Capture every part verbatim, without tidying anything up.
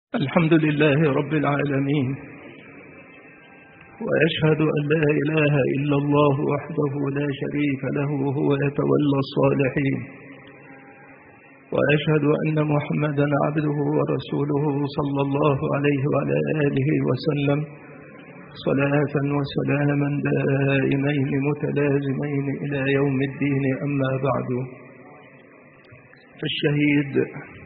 الحمد لله رب العالمين، وأشهد أن لا إله إلا الله وحده لا شريك له وهو يتولى الصالحين، وأشهد أن محمدا عبده ورسوله صلى الله عليه وعلى آله وسلم صلاة وسلاما دائمين متلازمين إلى يوم الدين. أما بعد، فالشهيد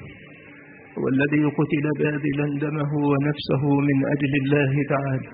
هو الذي قتل باذلا دمه ونفسه من أجل الله تعالى،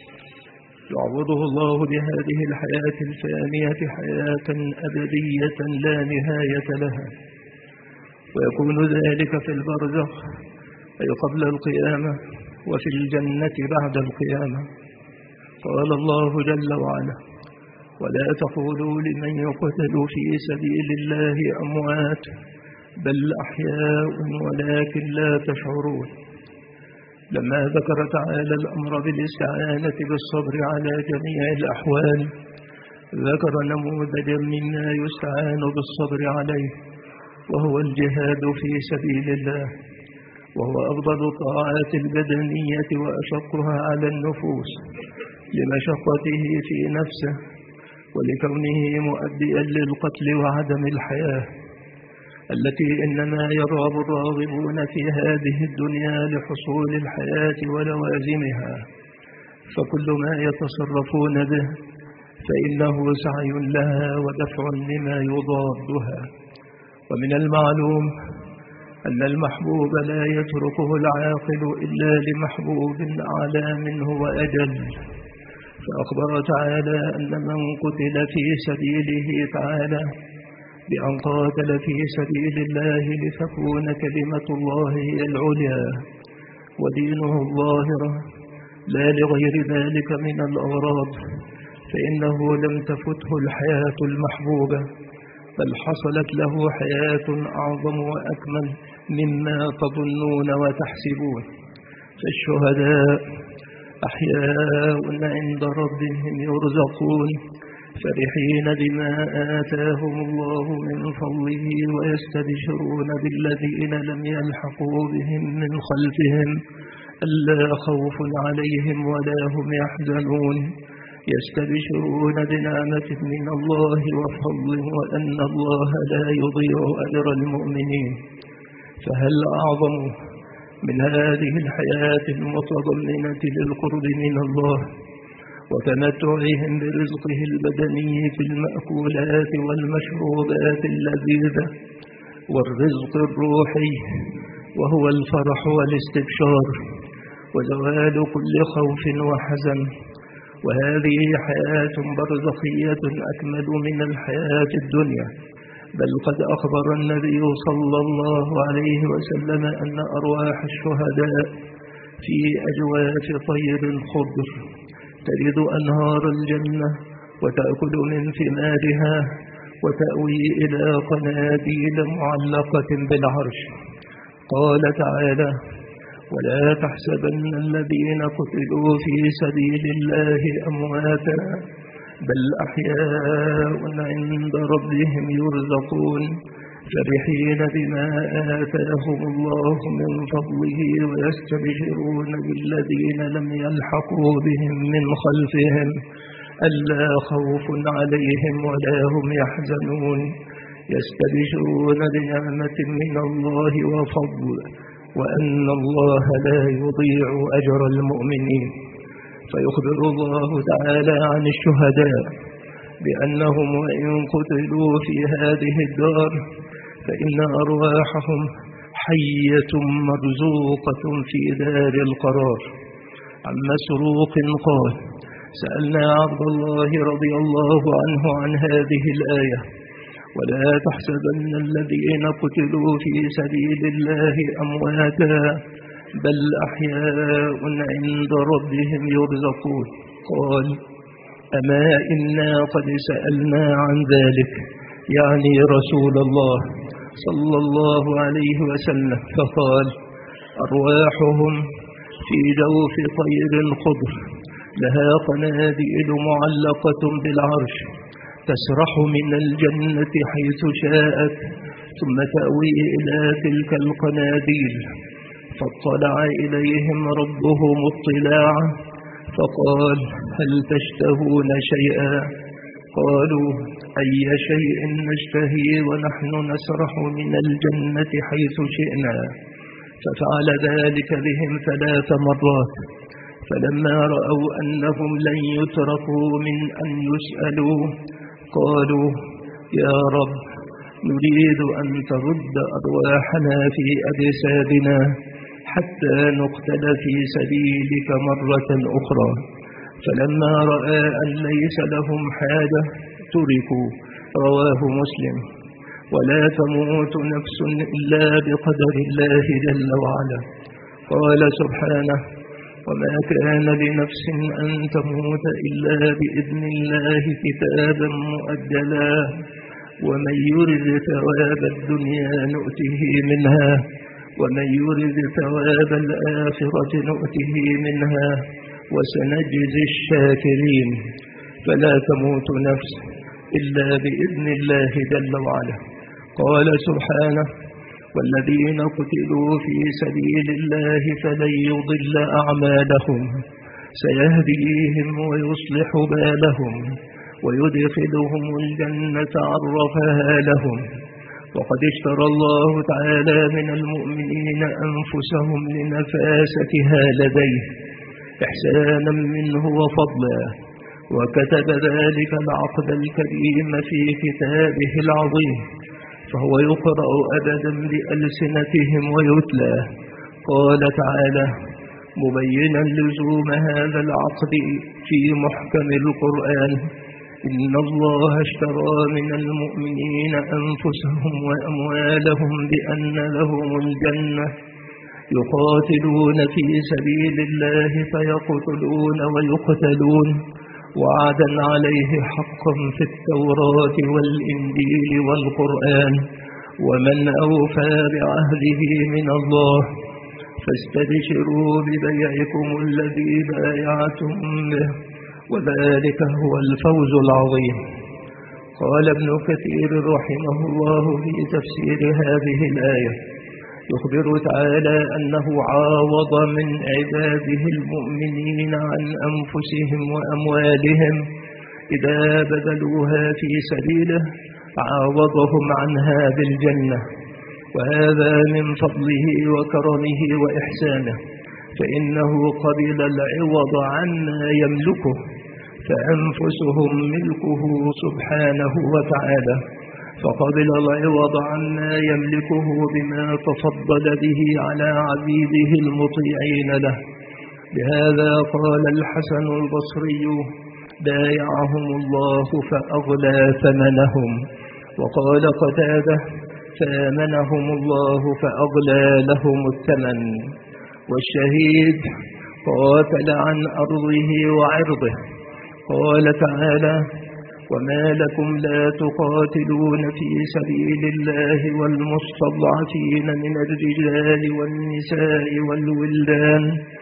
يعوضه الله بهذه الحياة الفانية حياة أبدية لا نهاية لها، ويكون ذلك في البرزخ أي قبل القيامة، وفي الجنة بعد القيامة. قال الله جل وعلا: ولا تقولوا لمن يقتل في سبيل الله أموات بل أحياء ولكن لا تشعرون. لما ذكر تعالى الأمر بالاستعانة بالصبر على جميع الأحوال، ذكر نموذجا مما يستعان بالصبر عليه، وهو الجهاد في سبيل الله، وهو أفضل الطاعات البدنية وأشقها على النفوس لمشقته في نفسه ولكونه مؤديا للقتل وعدم الحياة التي إنما يرغب الراغبون في هذه الدنيا لحصول الحياة ولوازمها، فكل ما يتصرفون به فإنه سعي لها ودفع لما يضادها. ومن المعلوم أن المحبوب لا يتركه العاقل إلا لمحبوب أعلى منه وأجل، فأخبر تعالى أن من قتل في سبيله تعالى بأن قاتل في سبيل الله لتكون كلمة الله هي العليا ودينه الظاهرة لا لغير ذلك من الأغراض، فإنه لم تفته الحياة المحبوبة، بل حصلت له حياة أعظم وأكمل مما تظنون وتحسبون. فالشهداء أحياء عند ربهم يرزقون، فرحين بما آتاهم الله من فضله، ويستبشرون بالذين لم يلحقوا بهم من خلفهم ألا خوف عليهم ولا هم يحزنون، يستبشرون بنعمة من الله وفضل وأن الله لا يضيع أجر المؤمنين. فهل أعظم من هذه الحياة المتضمنة للقرب من الله وتمتعهم برزقه البدني في المأكولات والمشروبات اللذيذة، والرزق الروحي وهو الفرح والاستبشار وزوال كل خوف وحزن؟ وهذه حياة برزخية أكمل من الحياة الدنيا، بل قد أخبر النبي صلى الله عليه وسلم أن أرواح الشهداء في أجواف طير خضر ترد أنهار الجنة وتأكل من ثمارها وتأوي إلى قناديل معلقة بالعرش. قال تعالى: ولا تحسبن الذين قتلوا في سبيل الله أمواتا بل أحياء عند ربهم يرزقون، فرحين بما آتاهم الله من فضله، ويستبشرون بالذين لم يلحقوا بهم من خلفهم ألا خوف عليهم ولا هم يحزنون، يستبشرون بنعمة من الله وفضل وأن الله لا يضيع أجر المؤمنين. فيخبر الله تعالى عن الشهداء بأنهم وإن قتلوا في هذه الدار فإن أرواحهم حية مرزوقة في دار القرار. عن مسروق قال: سألنا عبد الله رضي الله عنه عن هذه الآية: ولا تحسبن الذين قتلوا في سبيل الله أمواتا بل أحياء عند ربهم يرزقون. قال: أما إنا قد سألنا عن ذلك، يعني رسول الله صلى الله عليه وسلم، فقال: أرواحهم في جوف طير خضر لها قناديل معلقة بالعرش تسرح من الجنة حيث شاءت، ثم تأوي إلى تلك القناديل فاطلع إليهم ربهم اطلاعا فقال هل تشتهون شيئا؟ قالوا أي شيء نشتهي ونحن نسرح من الجنة حيث شئنا. ففعل ذلك بهم ثلاث مرات. فلما رأوا أنهم لن يتركوا من أن يسألوا قالوا يا رب نريد أن ترد أرواحنا في أجسادنا حتى نقتل في سبيلك مرة أخرى. فلما رأى أن ليس لهم حاجة تركوا. رواه مسلم. ولا تموت نفس إلا بقدر الله جل وعلا. قال سبحانه وما كان لنفس أن تموت إلا بإذن الله كتابا مؤجلا ومن يرد ثواب الدنيا نؤته منها ومن يرد ثواب الآخرة نؤته منها وسنجزي الشاكرين. فلا تموت نفس إلا بإذن الله جل وعلا. قال سبحانه والذين قتلوا في سبيل الله فلن يضل أعمالهم سيهديهم ويصلح بالهم ويدخلهم الجنة عرفها لهم. وقد اشترى الله تعالى من المؤمنين أنفسهم لنفاستها لديه إحسانا منه وفضلا، وكتب ذلك العقد الكريم في كتابه العظيم، فهو يقرأ أبدا بألسنتهم ويتلى. قال تعالى مبينا لزوم هذا العقد في محكم القرآن إن الله اشترى من المؤمنين أنفسهم وأموالهم بأن لهم الجنة يقاتلون في سبيل الله فيقتلون ويقتلون وعدا عليه حقا في التوراة والإنجيل والقرآن ومن أوفى بعهده من الله فاستبشروا ببيعكم الذي بايعتم به وذلك هو الفوز العظيم. قال ابن كثير رحمه الله في تفسير هذه الآية يخبر تعالى أنه عاوض من عباده المؤمنين عن أنفسهم وأموالهم إذا بذلوها في سبيله عاوضهم عنها بالجنة، وهذا من فضله وكرمه وإحسانه، فإنه قبل العوض عما يملكه، فأنفسهم ملكه سبحانه وتعالى، فقبل العوض عما يملكه بما تفضل به على عبيده المطيعين له. بهذا قال الحسن البصري بايعهم الله فأغلى ثمنهم. وقال قتادة فآمنهم الله فأغلى لهم الثمن. والشهيد قاتل عن أرضه وعرضه. قال تعالى وما لكم لا تقاتلون في سبيل الله والمستضعفين من الرجال والنساء والولدان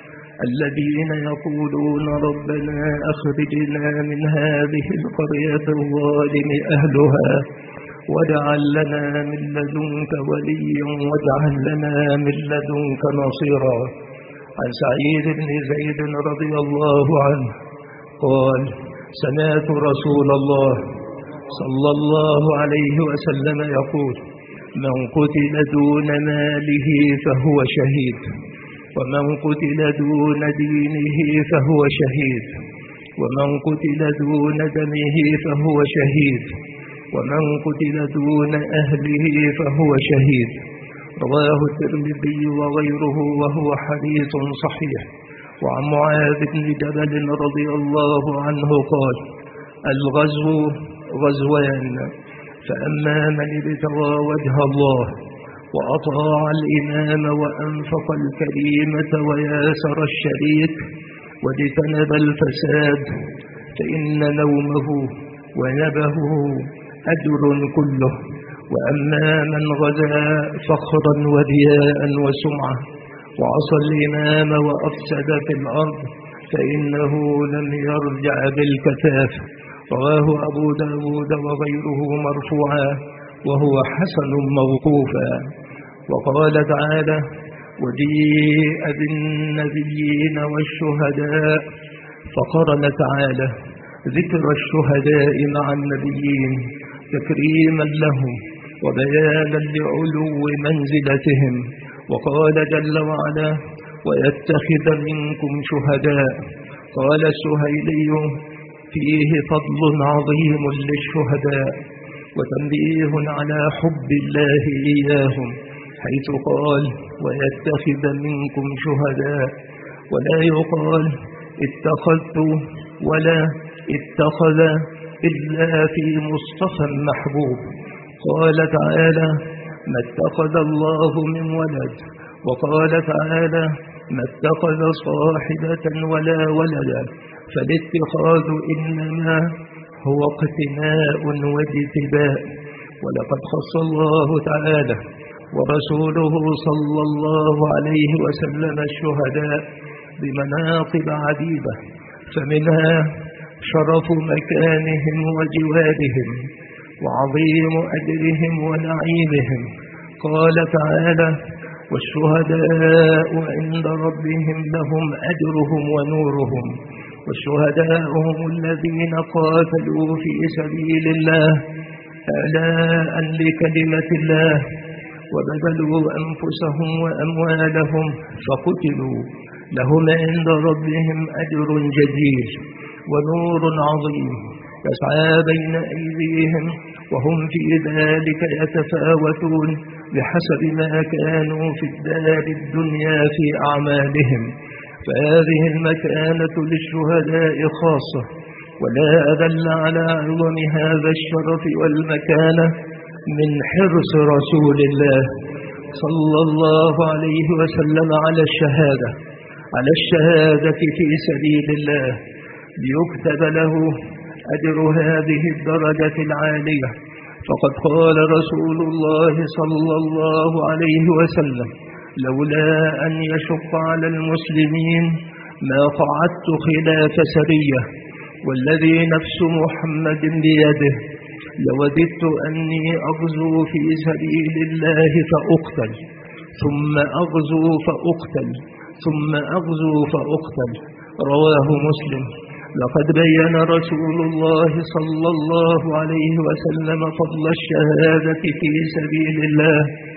الذين يقولون ربنا أخرجنا من هذه القرية الظالم أهلها واجعل لنا من لدنك وليا واجعل لنا من لدنك نصيرا. عن سعيد بن زيد رضي الله عنه قال سمعت رسول الله صلى الله عليه وسلم يقول من قتل دون ماله فهو شهيد، ومن قتل دون دينه فهو شهيد، ومن قتل دون دمه فهو شهيد، ومن قتل دون أهله فهو شهيد. رواه الترمذي وغيره وهو حديث صحيح. وعن معاذ بن جبل رضي الله عنه قال الغزو غزوان، فأما من ابتغى وجه الله وأطاع الإمام وأنفق الكريمة وياسر الشريك واجتنب الفساد فإن نومه ونبهه أجر كله. وأما من غزا فخرا ورياء وسمعة وعصى الإمام وأفسد في الأرض فإنه لم يرجع بالكتاف. رواه أبو داود وغيره مرفوعا وهو حسن موقوفا. وقال تعالى وجيء بالنبيين والشهداء، فقرن تعالى ذكر الشهداء مع النبيين تكريما لهم وبيانا لعلو منزلتهم، وقال جل وعلا: ويتخذ منكم شهداء. قال السهيلي: فيه فضل عظيم للشهداء وتنبيه على حب الله إياهم، حيث قال: ويتخذ منكم شهداء، ولا يقال اتخذت ولا اتخذ إلا في مصطفى محبوب. قال تعالى: ما اتخذ الله من ولد، وقال تعالى: ما اتخذ صاحبة ولا ولدا، فالاتخاذ إنما هو اقتناء واجتباء. ولقد خص الله تعالى ورسوله صلى الله عليه وسلم الشهداء بمناقب عديدة، فمنها شرف مكانهم وجوارهم وعظيم أجرهم ونعيمهم. قال تعالى: والشهداء عند ربهم لهم أجرهم ونورهم. والشهداء هم الذين قاتلوا في سبيل الله أعلاء لكلمة الله، وبذلوا أنفسهم وأموالهم فقتلوا، لهم عند ربهم أجر جزيل ونور عظيم يسعى بين أيديهم، وهم في ذلك يتفاوتون بحسب ما كانوا في الدار الدنيا في أعمالهم. فهذه المكانة للشهداء خاصة، ولا أدل على عظم هذا الشرف والمكانة من حرص رسول الله صلى الله عليه وسلم على الشهادة على الشهادة في سبيل الله، ليكتب له أجر هذه الدرجة العالية. فقد قال رسول الله صلى الله عليه وسلم: لولا أن يشق على المسلمين ما قعدت خلاف سرية، والذي نفس محمد بيده لوددت أني أغزو في سبيل الله فأقتل، ثم أغزو فأقتل، ثم أغزو فأقتل. رواه مسلم. لقد بين رسول الله صلى الله عليه وسلم فضل الشهادة في سبيل الله،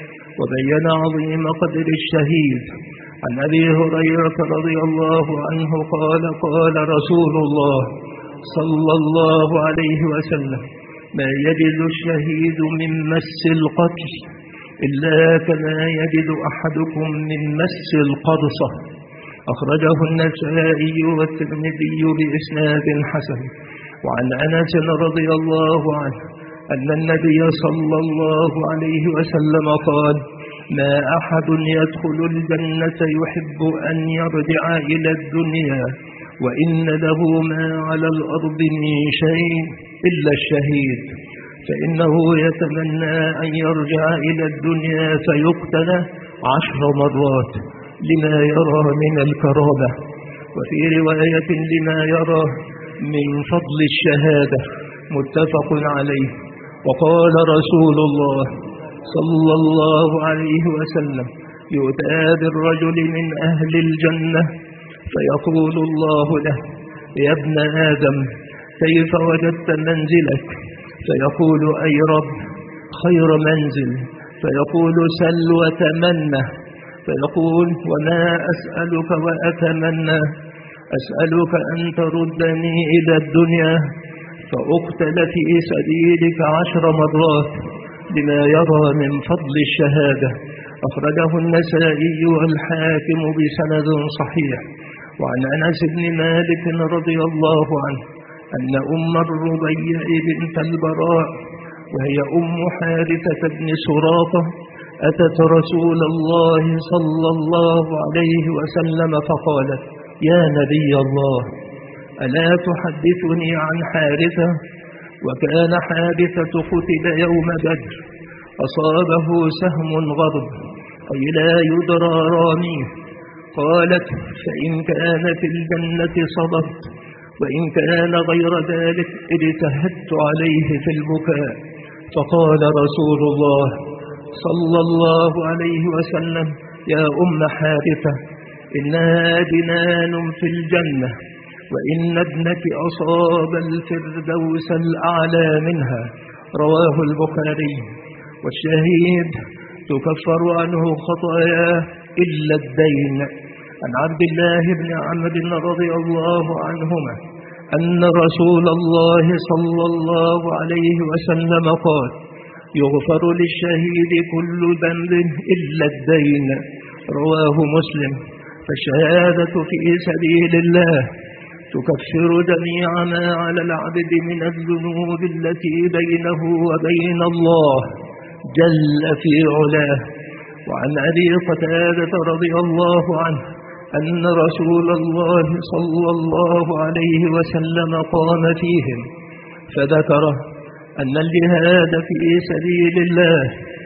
وبين عظيم قدر الشهيد. عن أبي هريرة رضي الله عنه قال: قال رسول الله صلى الله عليه وسلم: ما يجد الشهيد من مس القتل إلا كما يجد أحدكم من مس القرصة. أخرجه النسائي والترمذي بإسناد حسن. وعن أنس رضي الله عنه أن النبي صلى الله عليه وسلم قال: ما أحد يدخل الجنة يحب أن يرجع إلى الدنيا وإن له ما على الأرض من شيء إلا الشهيد، فإنه يتمنى أن يرجع إلى الدنيا فيقتل عشر مرات لما يرى من الكرامة، وفي رواية لما يرى من فضل الشهادة، متفق عليه. وقال رسول الله صلى الله عليه وسلم: يؤتى بالرجل من أهل الجنة فيقول الله له: يا ابن آدم كيف وجدت منزلك؟ فيقول: أي رب خير منزل. فيقول: سل وتمنى. فيقول: وما أسألك وأتمنى؟ أسألك أن تردني إلى الدنيا فأقتل في سبيلك عشر مرات لما يرى من فضل الشهادة. أخرجه النسائي والحاكم بسند صحيح. وعن أنس بن مالك رضي الله عنه أن أم الربيع بنت البراء وهي أم حارثة بن سراقة أتت رسول الله صلى الله عليه وسلم فقالت: يا نبي الله، ألا تحدثني عن حارثة؟ وكان حارثة قتل يوم بدر، أصابه سهم غرب أي لا يدرى راميه. قالت: فإن كان في الجنة صدقت، وإن كان غير ذلك اجتهدت عليه في البكاء. فقال رسول الله صلى الله عليه وسلم: يا أم حارثة إنها جنان في الجنة، وإن ابنك أصاب الفردوس الأعلى منها. رواه البخاري. والشهيد تكفر عنه خطاياه إلا الدين. عن عبد الله بن عمرو رضي الله عنهما أن رسول الله صلى الله عليه وسلم قال: يغفر للشهيد كل ذنب إلا الدين. رواه مسلم. فالشهادة في سبيل الله تكفر جميع ما على العبد من الذنوب التي بينه وبين الله جل في علاه. وعن أبي قتادة رضي الله عنه أن رسول الله صلى الله عليه وسلم قام فيهم فذكر أن الجهاد في سبيل الله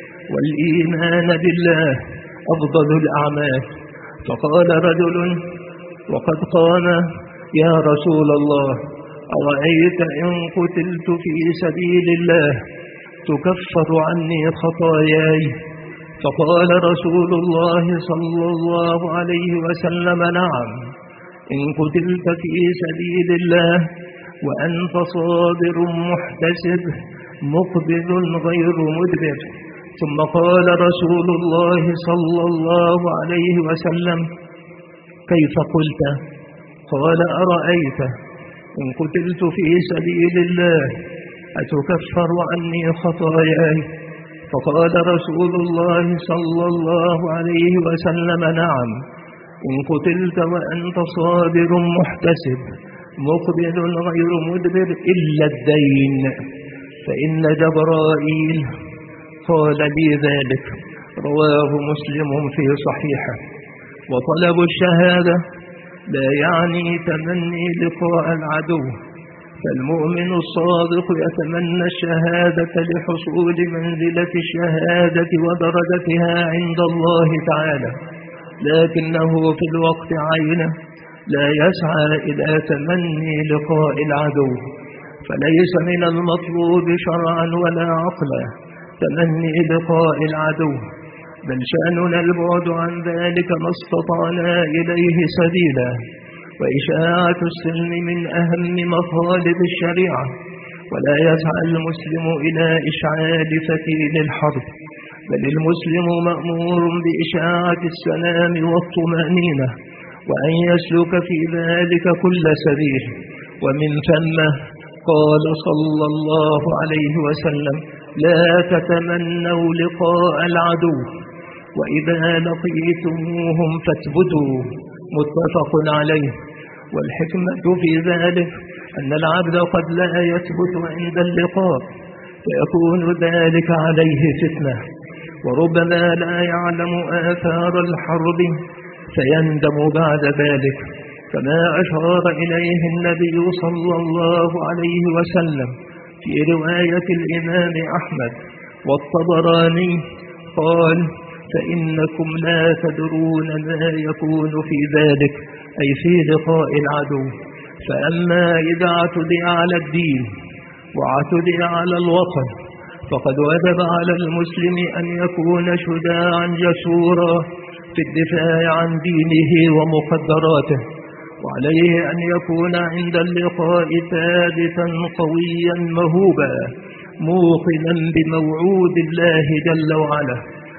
والإيمان بالله أفضل الأعمال. فقال رجل وقد قام: يا رسول الله، أرأيت إن قتلت في سبيل الله تكفر عني خطاياي؟ فقال رسول الله صلى الله عليه وسلم: نعم، إن قتلت في سبيل الله وأنت صابر محتسب مقبل غير مدبر. ثم قال رسول الله صلى الله عليه وسلم: كيف قلت؟ قال: أرأيت إن قتلت في سبيل الله أتكفر عني خطاياي؟ فقال رسول الله صلى الله عليه وسلم: نعم، إن قتلت وأنت صابر محتسب مقبل غير مدبر إلا الدين، فإن جبرائيل قال لي ذلك. رواه مسلم في صحيحه. وطلب الشهادة لا يعني تمني لقاء العدو، فالمؤمن الصادق يتمنى الشهادة لحصول منزلة الشهادة ودرجتها عند الله تعالى، لكنه في الوقت عينه لا يسعى إلى تمني لقاء العدو، فليس من المطلوب شرعا ولا عقلا تمني لقاء العدو، بل شأننا البعد عن ذلك ما استطعنا إليه سبيلا. وإشاعة السلم من أهم مطالب الشريعة، ولا يسعى المسلم إلى إشعال فتيل الحرب، بل المسلم مأمور بإشاعة السلام والطمأنينة، وأن يسلك في ذلك كل سبيل. ومن ثم قال صلى الله عليه وسلم: لا تتمنوا لقاء العدو، وإذا لقيتموهم فاثبتوا. متفق عليه. والحكمة في ذلك أن العبد قد لا يثبت عند اللقاء، فيكون ذلك عليه فتنة، وربما لا يعلم آثار الحرب فيندم بعد ذلك، كما أشار إليه النبي صلى الله عليه وسلم في رواية الإمام أحمد والطبراني قال: فإنكم لا تدرون ما يكون في ذلك، أي في لقاء العدو. فأما إذا اعتدي على الدين واعتدي على الوطن فقد وجب على المسلم أن يكون شجاعا جسورا في الدفاع عن دينه ومقدراته، وعليه أن يكون عند اللقاء ثابتا قويا مهوبا موقنا بموعود الله جل وعلا.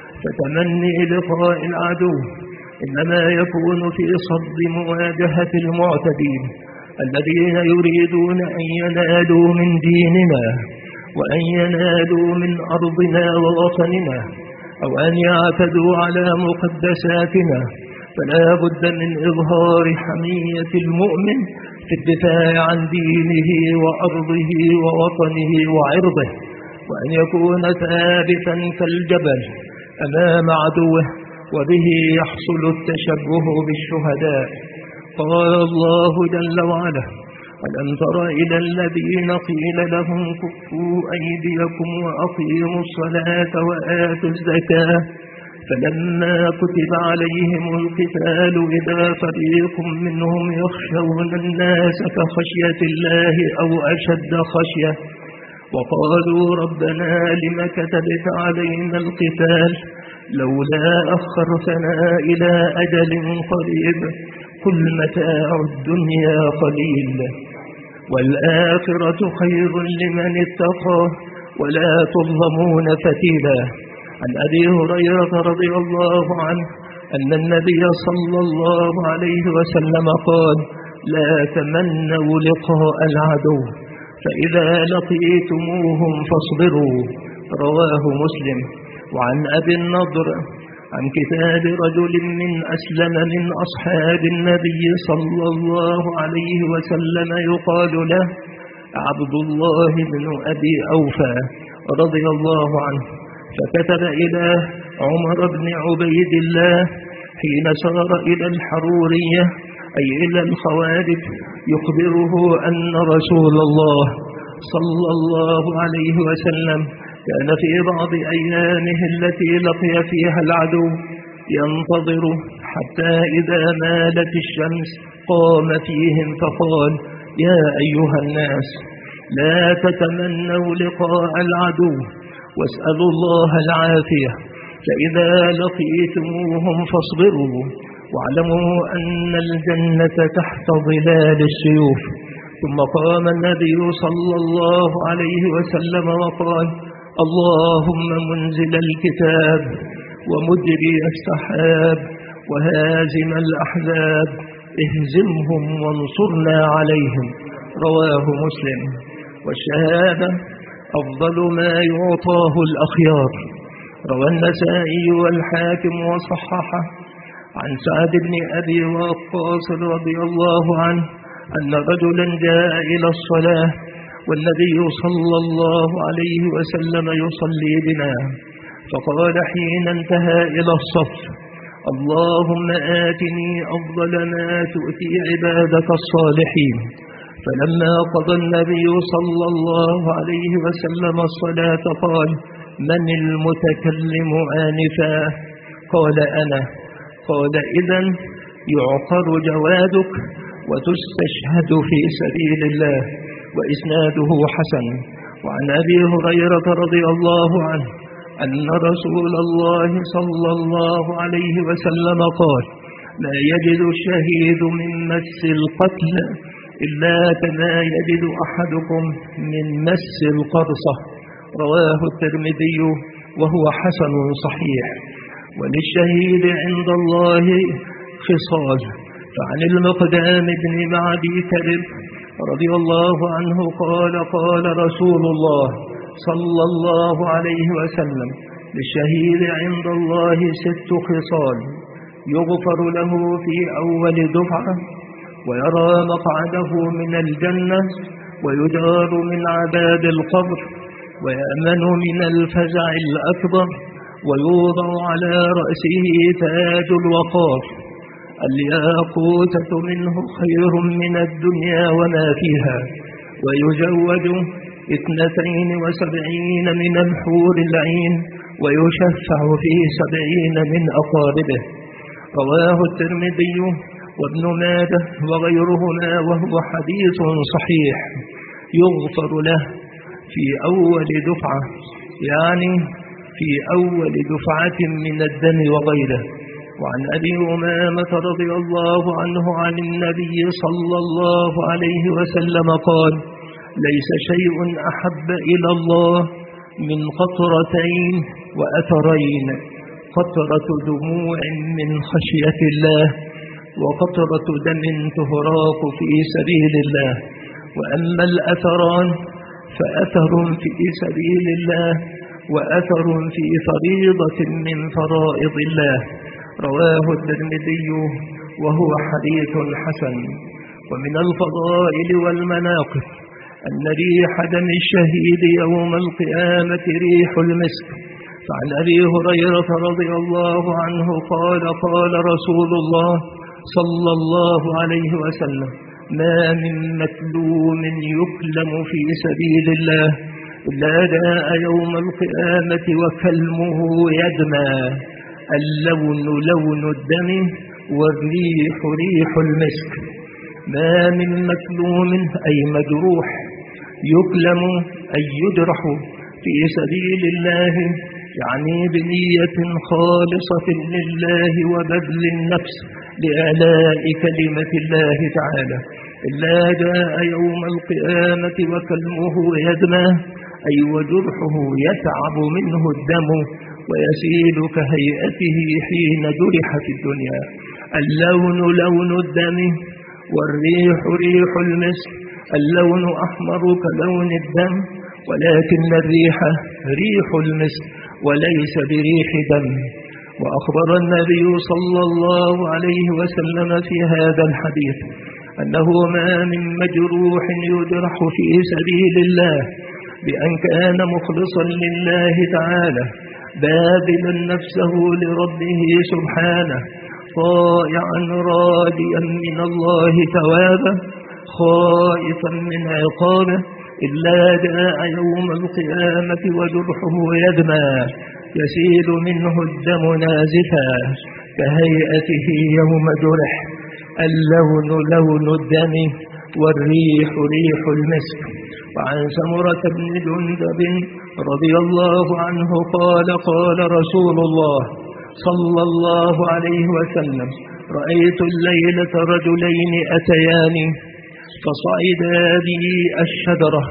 فتمني لقاء العدو إنما يكون في صد مواجهة المعتدين الذين يريدون أن ينالوا من ديننا وأن ينالوا من أرضنا ووطننا، أو أن يعتدوا على مقدساتنا. فلا بد من إظهار حمية المؤمن في الدفاع عن دينه وأرضه ووطنه وعرضه، وأن يكون ثابتا كالجبل أمام عدوه، وبه يحصل التشبه بالشهداء. قال الله جل وعلا: ألم تر إلى الذين قيل لهم كفوا أيديكم وأقيموا الصلاة وآتوا الزكاة فلما كتب عليهم القتال إذا فريق منهم يخشون الناس كخشية الله أو أشد خشية وقالوا ربنا لم كتبت علينا القتال لولا أخرتنا إلى أجل قريب قل متاع الدنيا قليل والآخرة خير لمن اتقى ولا تظلمون فتيلا. عن أبي هريرة رضي الله عنه أن النبي صلى الله عليه وسلم قال لا تمنوا لقاء العدو فإذا لقيتموهم فاصبروا. رواه مسلم. وعن أبي النضر عن كتاب رجل من أسلم من أصحاب النبي صلى الله عليه وسلم يقال له عبد الله بن أبي أوفى رضي الله عنه، فكتب إلى عمر بن عبيد الله حين سار إلى الحرورية أي إلى الخوارج يخبره أن رسول الله صلى الله عليه وسلم كان في بعض أيامه التي لقي فيها العدو ينتظر حتى إذا مالت الشمس قام فيهم فقال يا أيها الناس لا تتمنوا لقاء العدو واسألوا الله العافية فإذا لقيتموهم فاصبروا واعلموا أن الجنة تحت ظلال السيوف. ثم قام النبي صلى الله عليه وسلم وقال اللهم منزل الكتاب ومجري السحاب وهازم الأحزاب اهزمهم وانصرنا عليهم. رواه مسلم. والشهادة أفضل ما يعطاه الأخيار. روى النسائي والحاكم وصححه عن سعد بن أبي وقاص رضي الله عنه أن رجلا جاء إلى الصلاة والنبي صلى الله عليه وسلم يصلي بنا، فقال حين انتهى إلى الصف اللهم آتني أفضل ما تؤتي عبادك الصالحين. فلما قضى النبي صلى الله عليه وسلم الصلاة قال من المتكلم آنفا؟ قال أنا. قال إذن يعقر جوادك وتستشهد في سبيل الله. وإسناده حسن. وعن أبي هريرة رضي الله عنه أن رسول الله صلى الله عليه وسلم قال لا يجد الشهيد من مس القتل إلا كما يجد أحدكم من مس القرصة. رواه الترمذي وهو حسن صحيح. وللشهيد عند الله خصال. فعن المقدام بن معدي كرب رضي الله عنه قال قال رسول الله صلى الله عليه وسلم للشهيد عند الله ست خصال يغفر له في أول دفعة ويرى مقعده من الجنة ويجار من عذاب القبر ويأمن من الفزع الأكبر ويوضع على رأسه تاج الوقار. الياقوتة منه خير من الدنيا وما فيها ويزوج اثنتين وسبعين من الحور العين ويشفع في سبعين من أقاربه. رواه الترمذي وابن ماجه وغيرهما وهو حديث صحيح. يغفر له في أول دفعة يعني في أول دفعة من الدم وغيره. وعن أبي أمامة رضي الله عنه عن النبي صلى الله عليه وسلم قال ليس شيء أحب إلى الله من قطرتين وأثرين قطرة دموع من خشية الله وقطرة دم تهراق في سبيل الله. وأما الأثران فأثر في سبيل الله وأثر في فريضة من فرائض الله. رواه الترمذي وهو حديث حسن. ومن الفضائل والمناقب أن ريح دم الشهيد يوم القيامة ريح المسك. فعن أبي هريرة رضي الله عنه قال قال رسول الله صلى الله عليه وسلم ما من مكلوم يكلم في سبيل الله إلا جاء يوم القيامة وكلمه يدمى اللون لون الدم والريح ريح المسك. ما من مكلوم أي مجروح يكلم أي يجرح في سبيل الله يعني بنية خالصة لله وبذل النفس لإعلاء كلمة الله تعالى، إلا جاء يوم القيامة وكلمه يدمى، أي وجرحه يتعب منه الدم ويسيل كهيئته حين جرح في الدنيا. اللون لون الدم والريح ريح المسك، اللون أحمر كلون الدم ولكن الريح ريح المسك وليس بريح دم. وأخبر النبي صلى الله عليه وسلم في هذا الحديث أنه ما من مجروح يجرح في سبيل الله بأن كان مخلصا لله تعالى باذلا نفسه لربه سبحانه طائعا راجيا من الله ثوابه خائفا من عقابه، إلا جاء يوم القيامة وجرحه يدمى يسيل منه الدم نازفا كهيئته يوم جرح. اللون لون الدم والريح ريح المسك. وعن سمرة بن جندب رضي الله عنه قال قال رسول الله صلى الله عليه وسلم: رأيت الليلة رجلين أتياني فصعدا بي الشجرة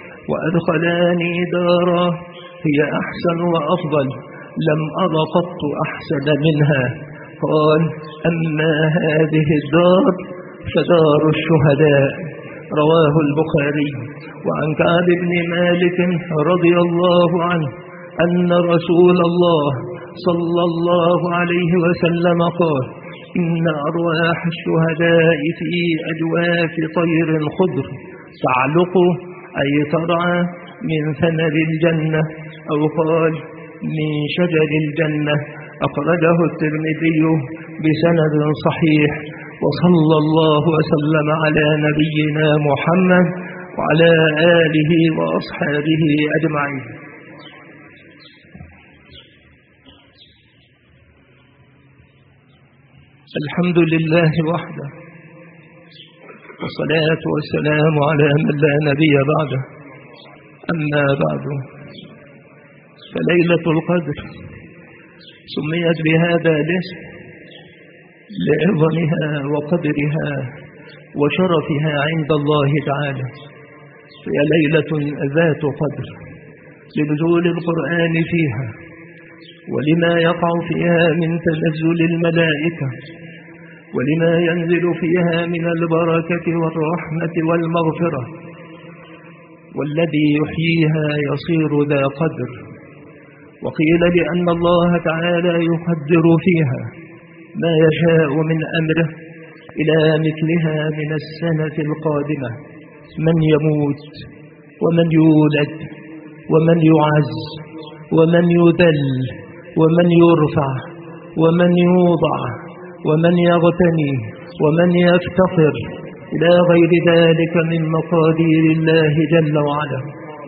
وأدخلاني دارا هي أحسن وأفضل لم أر قط أحسن منها. قال: أما هذه الدار فدار الشهداء. رواه البخاري. وعن كعب بن مالك رضي الله عنه أن رسول الله صلى الله عليه وسلم قال: إن أرواح الشهداء في أجواف طير خضر تعلق أي ترعى من ثمر الجنة، أو قال من شجر الجنة. أخرجه الترمذي بسند صحيح. وصلى الله وسلم على نبينا محمد وعلى آله وأصحابه أجمعين. الحمد لله وحده، والصلاة والسلام على من لا نبي بعده. أما بعد، فليلة القدر سميت بهذا الاسم لعظمها وقدرها وشرفها عند الله تعالى، هي ليلة ذات قدر لنزول القرآن فيها ولما يقع فيها من تنزل الملائكة ولما ينزل فيها من البركة والرحمة والمغفرة، والذي يحييها يصير ذا قدر. وقيل لأن الله تعالى يقدر فيها ما يشاء من أمره إلى مثلها من السنة القادمة، من يموت ومن يولد ومن يعز ومن يذل ومن يرفع ومن يوضع ومن يغتني ومن يفتقر إلى غير ذلك من مقادير الله جل وعلا.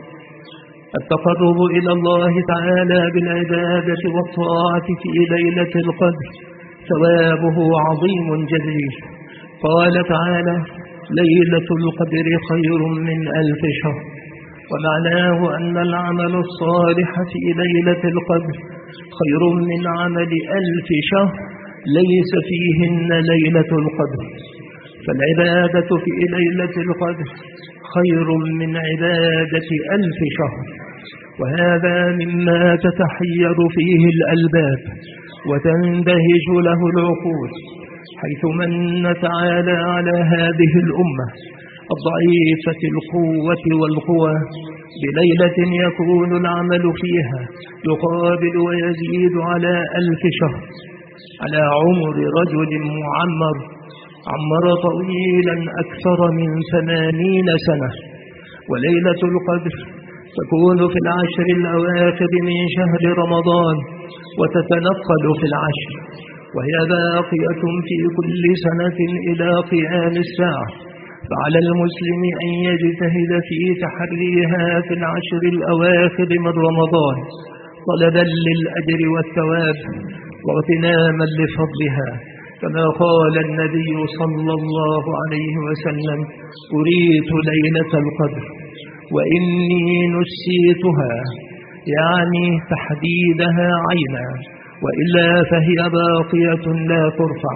التقرب إلى الله تعالى بالعبادة والطاعة في ليلة القدر ثوابه عظيم جليل. قال تعالى: ليلة القدر خير من ألف شهر. ومعناه أن العمل الصالح في ليلة القدر خير من عمل ألف شهر ليس فيهن ليلة القدر. فالعبادة في ليلة القدر خير من عبادة ألف شهر، وهذا مما تتحير فيه الألباب وتندهش له العقول، حيث من تعالى على هذه الأمة الضعيفة القوة والقوى بليلة يكون العمل فيها يقابل ويزيد على ألف شهر، على عمر رجل معمر عمر طويلا أكثر من ثمانين سنة. وليلة القدر تكون في العشر الأواخر من شهر رمضان وتتنقل في العشر، وهي باقية في كل سنة إلى قيام الساعة. فعلى المسلم أن يجتهد في تحريها في العشر الأواخر من رمضان طلبا للأجر والثواب واغتناما لفضلها، كما قال النبي صلى الله عليه وسلم: أريت ليلة القدر وإني نسيتها يعني تحديدها عينا، وإلا فهي باقية لا ترفع.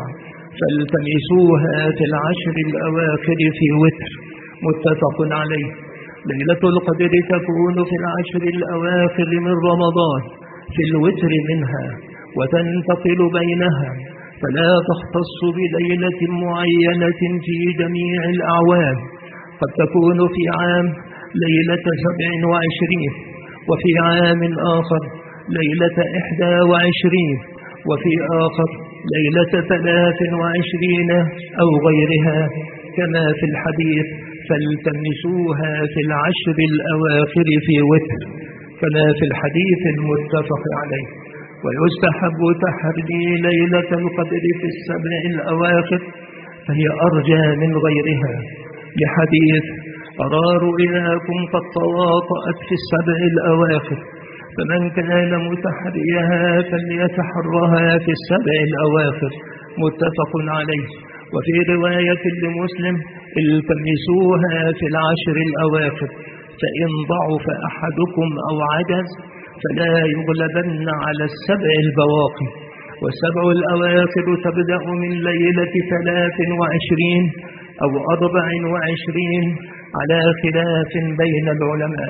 فالتمسوها في العشر الأواخر في وتر، متفق عليه. ليلة القدر تكون في العشر الأواخر من رمضان في الوتر منها، وتنتقل بينها، فلا تختص بليلة معينة في جميع الأعوام. قد تكون في عام ليلة سبع وعشرين، وفي عام آخر ليلة إحدى وعشرين، وفي آخر ليلة ثلاث وعشرين أو غيرها كما في الحديث: فالتمسوها في العشر الأواخر في وتر، كما في الحديث المتفق عليه. ويستحب تحري ليلة القدر في السبع الأواخر، فهي أرجى من غيرها، لحديث: أرى رؤياكم قد تواطأت في السبع الأواخر، فمن كان متحريها فليتحرها في السبع الأواخر، متفق عليه. وفي رواية لمسلم: التمسوها في العشر الأواخر، فإن ضعف أحدكم أو عجز فلا يغلبن على السبع البواقي. والسبع الأواخر تبدأ من ليلة ثلاث وعشرين أو أربع وعشرين على خلاف بين العلماء.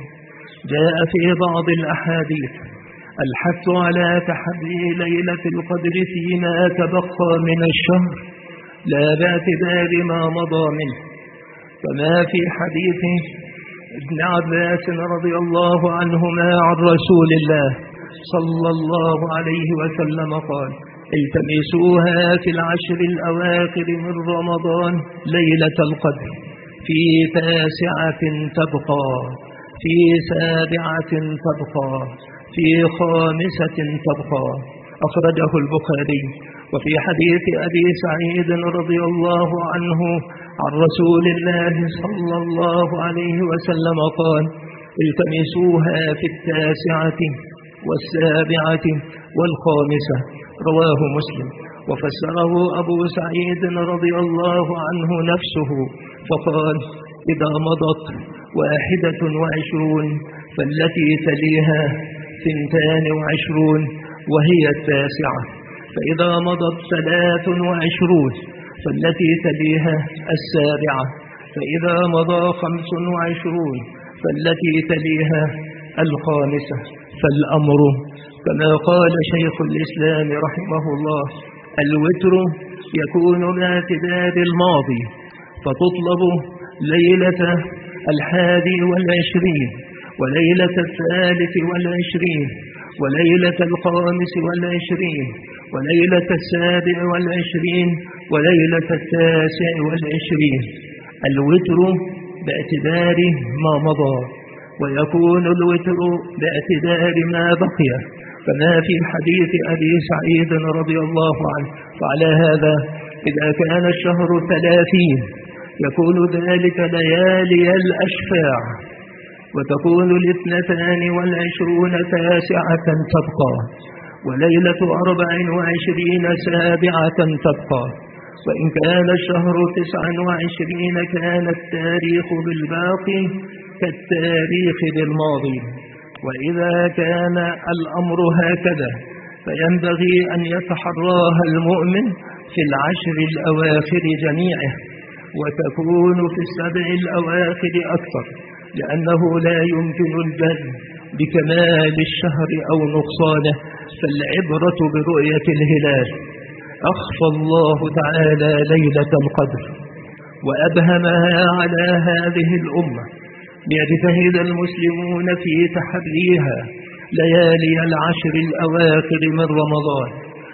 جاء في بعض الأحاديث الحث على تحري ليلة القدر فيما تبقى من الشهر، لا باعتبار ما مضى منه، كما في حديث ابن عباس رضي الله عنهما عن رسول الله صلى الله عليه وسلم قال: التمسوها في العشر الأواخر من رمضان ليلة القدر، في تاسعة تبقى، في سابعة تبقى، في خامسة تبقى. أخرجه البخاري. وفي حديث أبي سعيد رضي الله عنه عن رسول الله صلى الله عليه وسلم قال: التمسوها في التاسعة والسابعة والخامسة، رواه مسلم. وفسره أبو سعيد رضي الله عنه نفسه فقال: إذا مضت واحدة وعشرون فالتي تليها ثنتان وعشرون وهي التاسعة، فإذا مضت ثلاث وعشرون فالتي تليها السابعة، فإذا مضى خمس وعشرون فالتي تليها الخامسة. فالأمر كما قال شيخ الإسلام رحمه الله: الوتر يكون باعتبار الماضي، فتطلب ليلة الحادي والعشرين، وليلة الثالث والعشرين، وليلة الخامس والعشرين، وليلة السابع والعشرين، وليلة التاسع والعشرين. الوتر باعتبار ما مضى، ويكون الوتر باعتبار ما بقي، كما في حديث أبي سعيد رضي الله عنه. وعلى هذا إذا كان الشهر ثلاثين يكون ذلك ليالي الأشفاع، وتكون الاثنتان والعشرون تاسعة تبقى، وليلة أربع وعشرين سابعة تبقى. وإن كان الشهر تسعا وعشرين كان التاريخ بالباقي كالتاريخ بالماضي. وإذا كان الأمر هكذا فينبغي أن يتحراها المؤمن في العشر الأواخر جميعه، وتكون في السبع الأواخر أكثر، لأنه لا يمكن الجزم بكمال الشهر أو نقصانه، فالعبرة برؤية الهلال. أخفى الله تعالى ليلة القدر وأبهمها على هذه الأمة، ليجتهد المسلمون في تحريها ليالي العشر الأواخر من رمضان،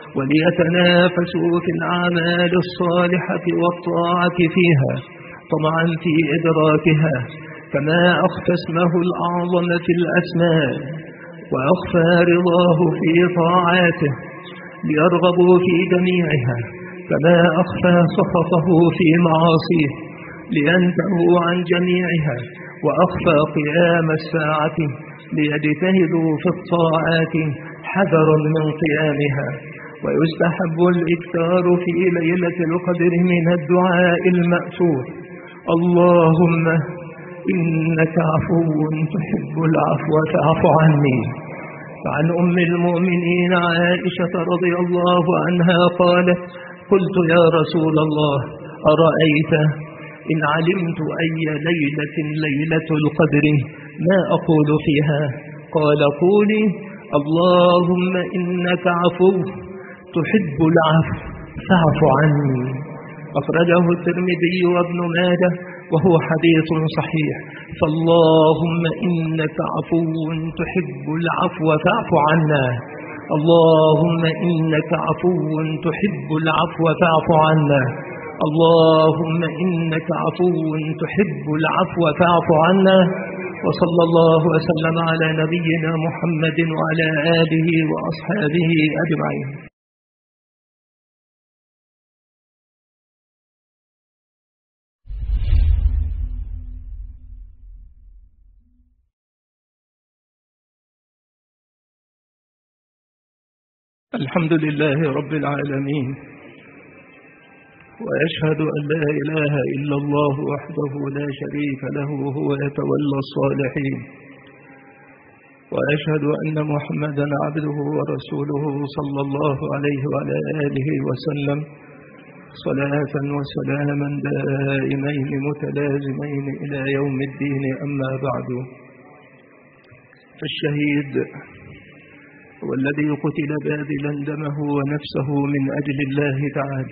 وليتنافسوا في الأعمال الصالحة والطاعة فيها طمعا في إدراكها، كما أخفى اسمه الأعظم في الأسماء وأخفى رضاه في طاعاته ليرغبوا في جميعها، كما أخفى سخطه في معاصيه لينتهوا عن جميعها، وأخفى قيام الساعة ليجتهدوا في الطاعات حذرا من قيامها. ويستحب الإكثار في ليلة القدر من الدعاء المأثور: اللهم إنك عفو تحب العفو فاعف عني. عن أم المؤمنين عائشة رضي الله عنها قالت: قلت يا رسول الله أرأيت إن علمت أي ليلة ليلة القدر ما أقول فيها؟ قال: قولي اللهم إنك عفو تحب العفو فاعف عني. أخرجه الترمذي وابن ماجه وهو حديث صحيح. فاللهم إنك عفو تحب العفو فاعف عنا. اللهم إنك عفو تحب العفو فاعف عنا. اللهم إنك عفو تحب العفو فاعف عنا. وصلى الله وسلم على نبينا محمد وعلى آله وأصحابه أجمعين. الحمد لله رب العالمين، وأشهد أن لا إله إلا الله وحده لا شريك له وهو يتولى الصالحين، وأشهد أن محمدا عبده ورسوله صلى الله عليه وعلى آله وسلم صلاة وسلاما دائمين متلازمين إلى يوم الدين. أما بعد، فالشهيد هو الذي قتل باذلا دمه ونفسه من أجل الله تعالى،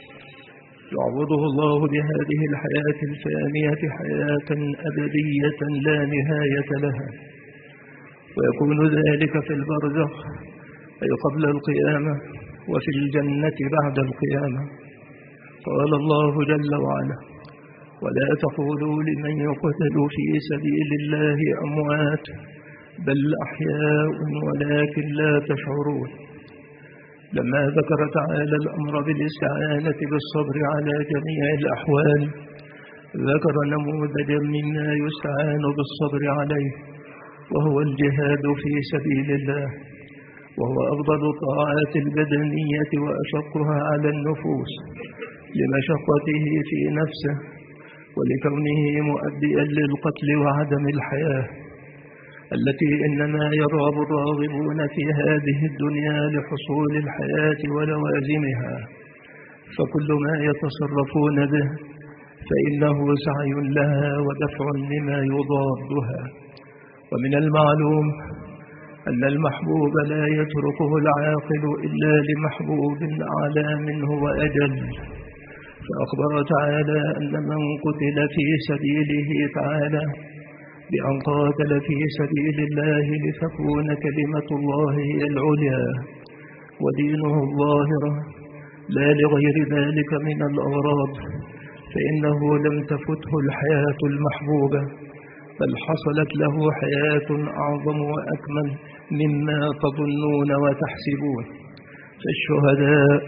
يعوضه الله بهذه الحياة الفانية حياة أبدية لا نهاية لها، ويكون ذلك في البرزخ أي قبل القيامة، وفي الجنة بعد القيامة. قال الله جل وعلا: ولا تقولوا لمن يقتل في سبيل الله أموات بل أحياء ولكن لا تشعرون. لما ذكر تعالى الأمر بالاستعانة بالصبر على جميع الأحوال، ذكر نموذجا مما يستعان بالصبر عليه، وهو الجهاد في سبيل الله، وهو أفضل الطاعات البدنية وأشقها على النفوس لمشقته في نفسه ولكونه مؤديا للقتل وعدم الحياة التي إنما يرغب الراغبون في هذه الدنيا لحصول الحياة ولوازمها، فكل ما يتصرفون به فإنه سعي لها ودفع لما يضادها. ومن المعلوم أن المحبوب لا يتركه العاقل إلا لمحبوب أعلى منه وأجل، فأخبر تعالى أن من قتل في سبيله تعالى بأن قاتل في سبيل الله لتكون كلمة الله هي العليا ودينه الظاهرة لا لغير ذلك من الأغراض، فإنه لم تفته الحياة المحبوبة، بل حصلت له حياة أعظم وأكمل مما تظنون وتحسبون. فالشهداء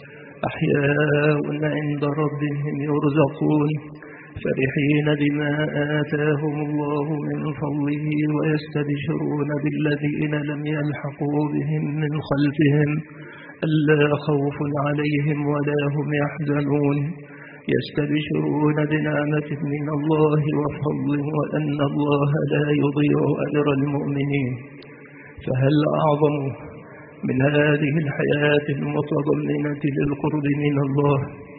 أحياء عند ربهم يرزقون فرحين بما آتاهم الله من فضله ويستبشرون بالذين لم يلحقوا بهم من خلفهم ألا خوف عليهم ولا هم يحزنون، يستبشرون بنعمة من الله وفضل وأن الله لا يضيع أجر المؤمنين. فهل أعظم من هذه الحياة المتضمنة للقرب من الله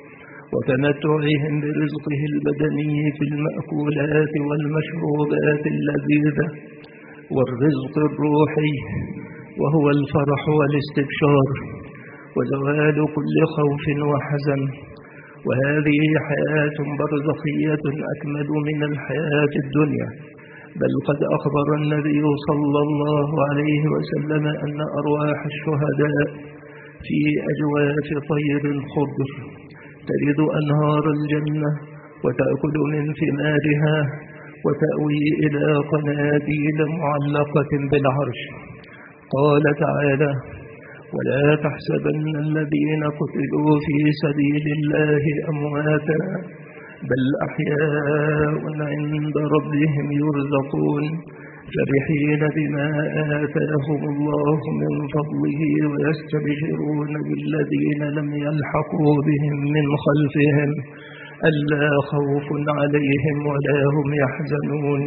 وتمتعهم برزقه البدني في المأكولات والمشروبات اللذيذة، والرزق الروحي وهو الفرح والاستبشار وزوال كل خوف وحزن؟ وهذه حياة برزخية أكمل من الحياة الدنيا، بل قد أخبر النبي صلى الله عليه وسلم أن أرواح الشهداء في أجواف طير خضر ترد أنهار الجنة وتأكل من ثمارها وتأوي إلى قناديل معلقة بالعرش. قال تعالى: ولا تحسبن الذين قتلوا في سبيل الله أمواتا بل أحياء عند ربهم يرزقون فرحين بما آتاهم الله من فضله ويستبشرون بالذين لم يلحقوا بهم من خلفهم ألا خوف عليهم ولا هم يحزنون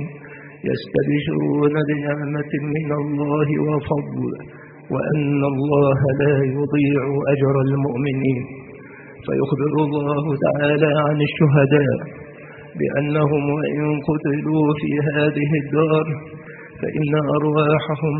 يستبشرون بنعمة من الله وفضل وأن الله لا يضيع أجر المؤمنين. فيخبر الله تعالى عن الشهداء بأنهم وإن قتلوا في هذه الدار فإن أرواحهم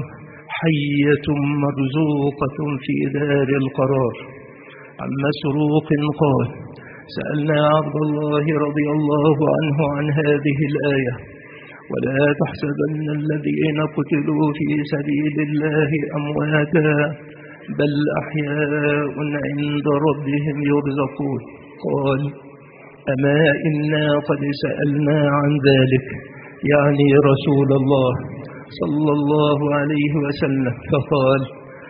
حية مرزوقة في دار القرار. عن مسروق قال: سألنا عبد الله رضي الله عنه عن هذه الآية: ولا تحسبن الذين قتلوا في سبيل الله أمواتا بل أحياء عند ربهم يرزقون. قال: أما إنا قد سألنا عن ذلك، يعني رسول الله صلى الله عليه وسلم، فقال: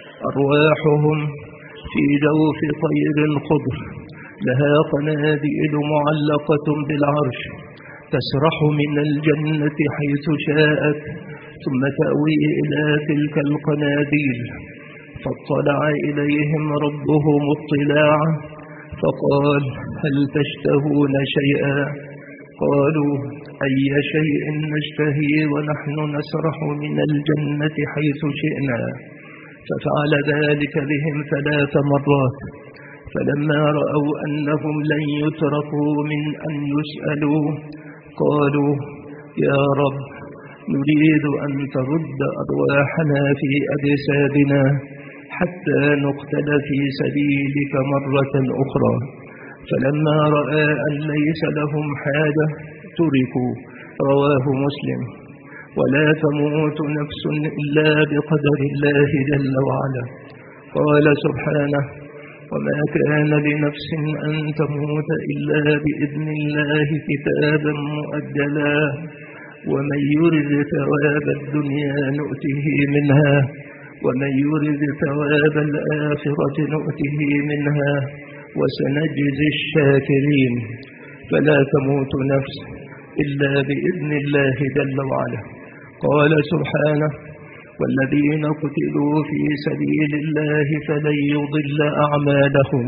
أرواحهم في جوف طير خضر لها قناديل معلقة بالعرش تسرح من الجنة حيث شاءت ثم تأوي إلى تلك القناديل. فاطلع إليهم ربهم اطلاعا فقال: هل تشتهون شيئا؟ قالوا: أي شيء نشتهي ونحن نسرح من الجنة حيث شئنا. ففعل ذلك بهم ثلاث مرات. فلما رأوا أنهم لن يتركوا من أن يسألوا قالوا: يا رب، نريد أن ترد أرواحنا في أجسادنا حتى نقتل في سبيلك مرة أخرى. فلما رأى أن ليس لهم حاجة تركوا. رواه مسلم. ولا تموت نفس إلا بقدر الله جل وعلا. قال سبحانه: وما كان لنفس أن تموت إلا بإذن الله كتابا مؤجلا ومن يرد ثواب الدنيا نؤته منها ومن يرد ثواب الآخرة نؤته منها وسنجزي الشاكرين. فلا تموت نفس إلا بإذن الله جل وعلا. قال سبحانه: والذين قتلوا في سبيل الله فلن يضل أعمالهم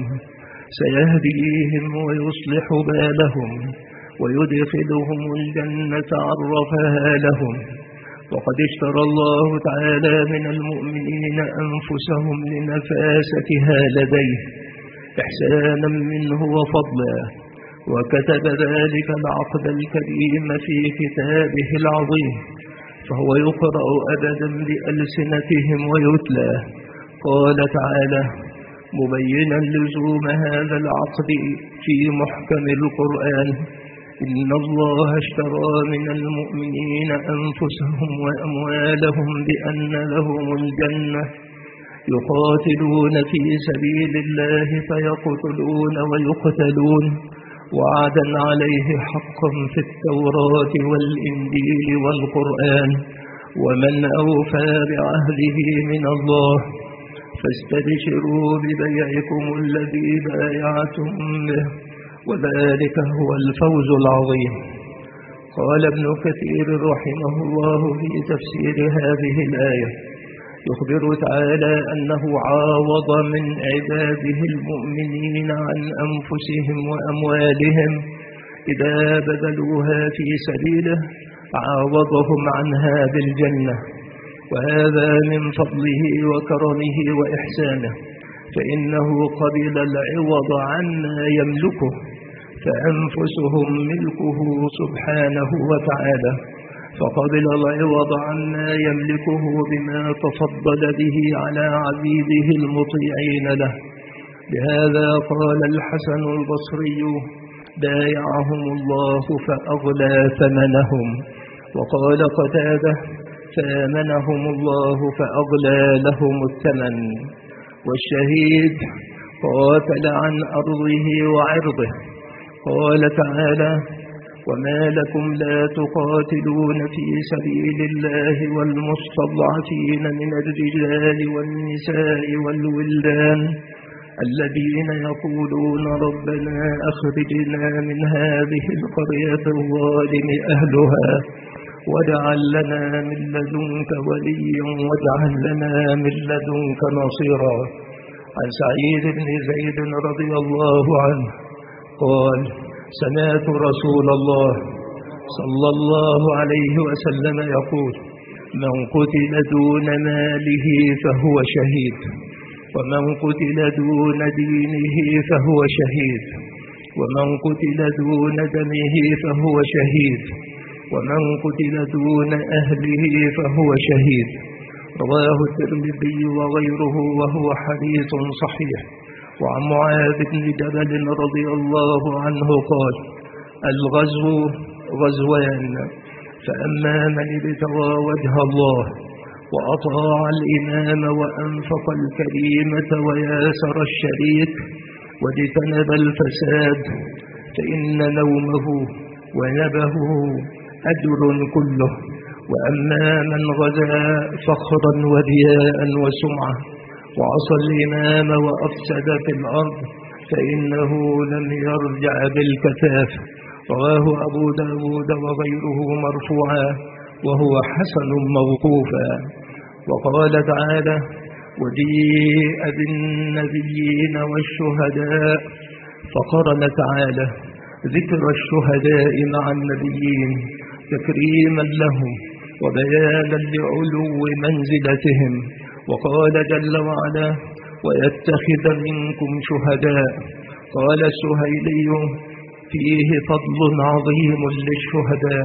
سيهديهم ويصلح بالهم ويدخلهم الجنة عرفها لهم. وقد اشترى الله تعالى من المؤمنين أنفسهم لنفاستها لديه إحسانا منه وفضلا، وكتب ذلك العقد الكريم في كتابه العظيم، فهو يقرأ أبدا بألسنتهم ويتلى. قال تعالى مبينا لزوم هذا العقد في محكم القرآن: إن الله اشترى من المؤمنين أنفسهم وأموالهم بأن لهم الجنة يقاتلون في سبيل الله فيقتلون ويقتلون وعدا عليه حقا في التوراة والإنجيل والقرآن، ومن أوفى بعهده من الله. فاستبشروا ببيعكم الذي بايعتم به وذلك هو الفوز العظيم. قال ابن كثير رحمه الله في تفسير هذه الآية: يخبر تعالى أنه عاوض من عباده المؤمنين عن أنفسهم وأموالهم إذا بذلوها في سبيله، عاوضهم عنها بالجنة، وهذا من فضله وكرمه وإحسانه، فإنه قبل العوض عما يملكه، فأنفسهم ملكه سبحانه وتعالى، فقبل العوض عما يملكه بما تفضل به على عبيده المطيعين له. بهذا قال الحسن البصري: بايعهم الله فأغلى ثمنهم. وقال قتادة: فآمنهم الله فأغلى لهم الثمن. والشهيد قاتل عن أرضه وعرضه. قال تعالى: وما لكم لا تقاتلون في سبيل الله والمستضعفين من الرجال والنساء والولدان الذين يقولون ربنا أخرجنا من هذه القرية الظالم أهلها واجعل لنا من لدنك وليا واجعل لنا من لدنك نصيرا. عن سعيد بن زيد رضي الله عنه قال: سمعت رسول الله صلى الله عليه وسلم يقول: من قتل دون ماله فهو شهيد، ومن قتل دون دينه فهو شهيد، ومن قتل دون دمه فهو شهيد، ومن قتل دون أهله فهو شهيد. رواه الترمذي وغيره وهو حديث صحيح. وعن معاذ بن جبل رضي الله عنه قال: الغزو غزوان، فأما من ابتغى وجه الله وأطاع الإمام وأنفق الكريمة وياسر الشريك واجتنب الفساد فإن نومه ونبهه أجر كله. وأما من غزا فخرا ورياء وسمعة وعصى الإمام وأفسد في الأرض فإنه لم يرجع بالكتاف. رواه أبو داود وغيره مرفوعا وهو حسن موقوفا. وقال تعالى: وجيء بالنبيين والشهداء، فقرن تعالى ذكر الشهداء مع النبيين تكريما لهم وبيانا لعلو منزلتهم. وقال جل وعلا: ويتخذ منكم شهداء. قال السهيلي: فيه فضل عظيم للشهداء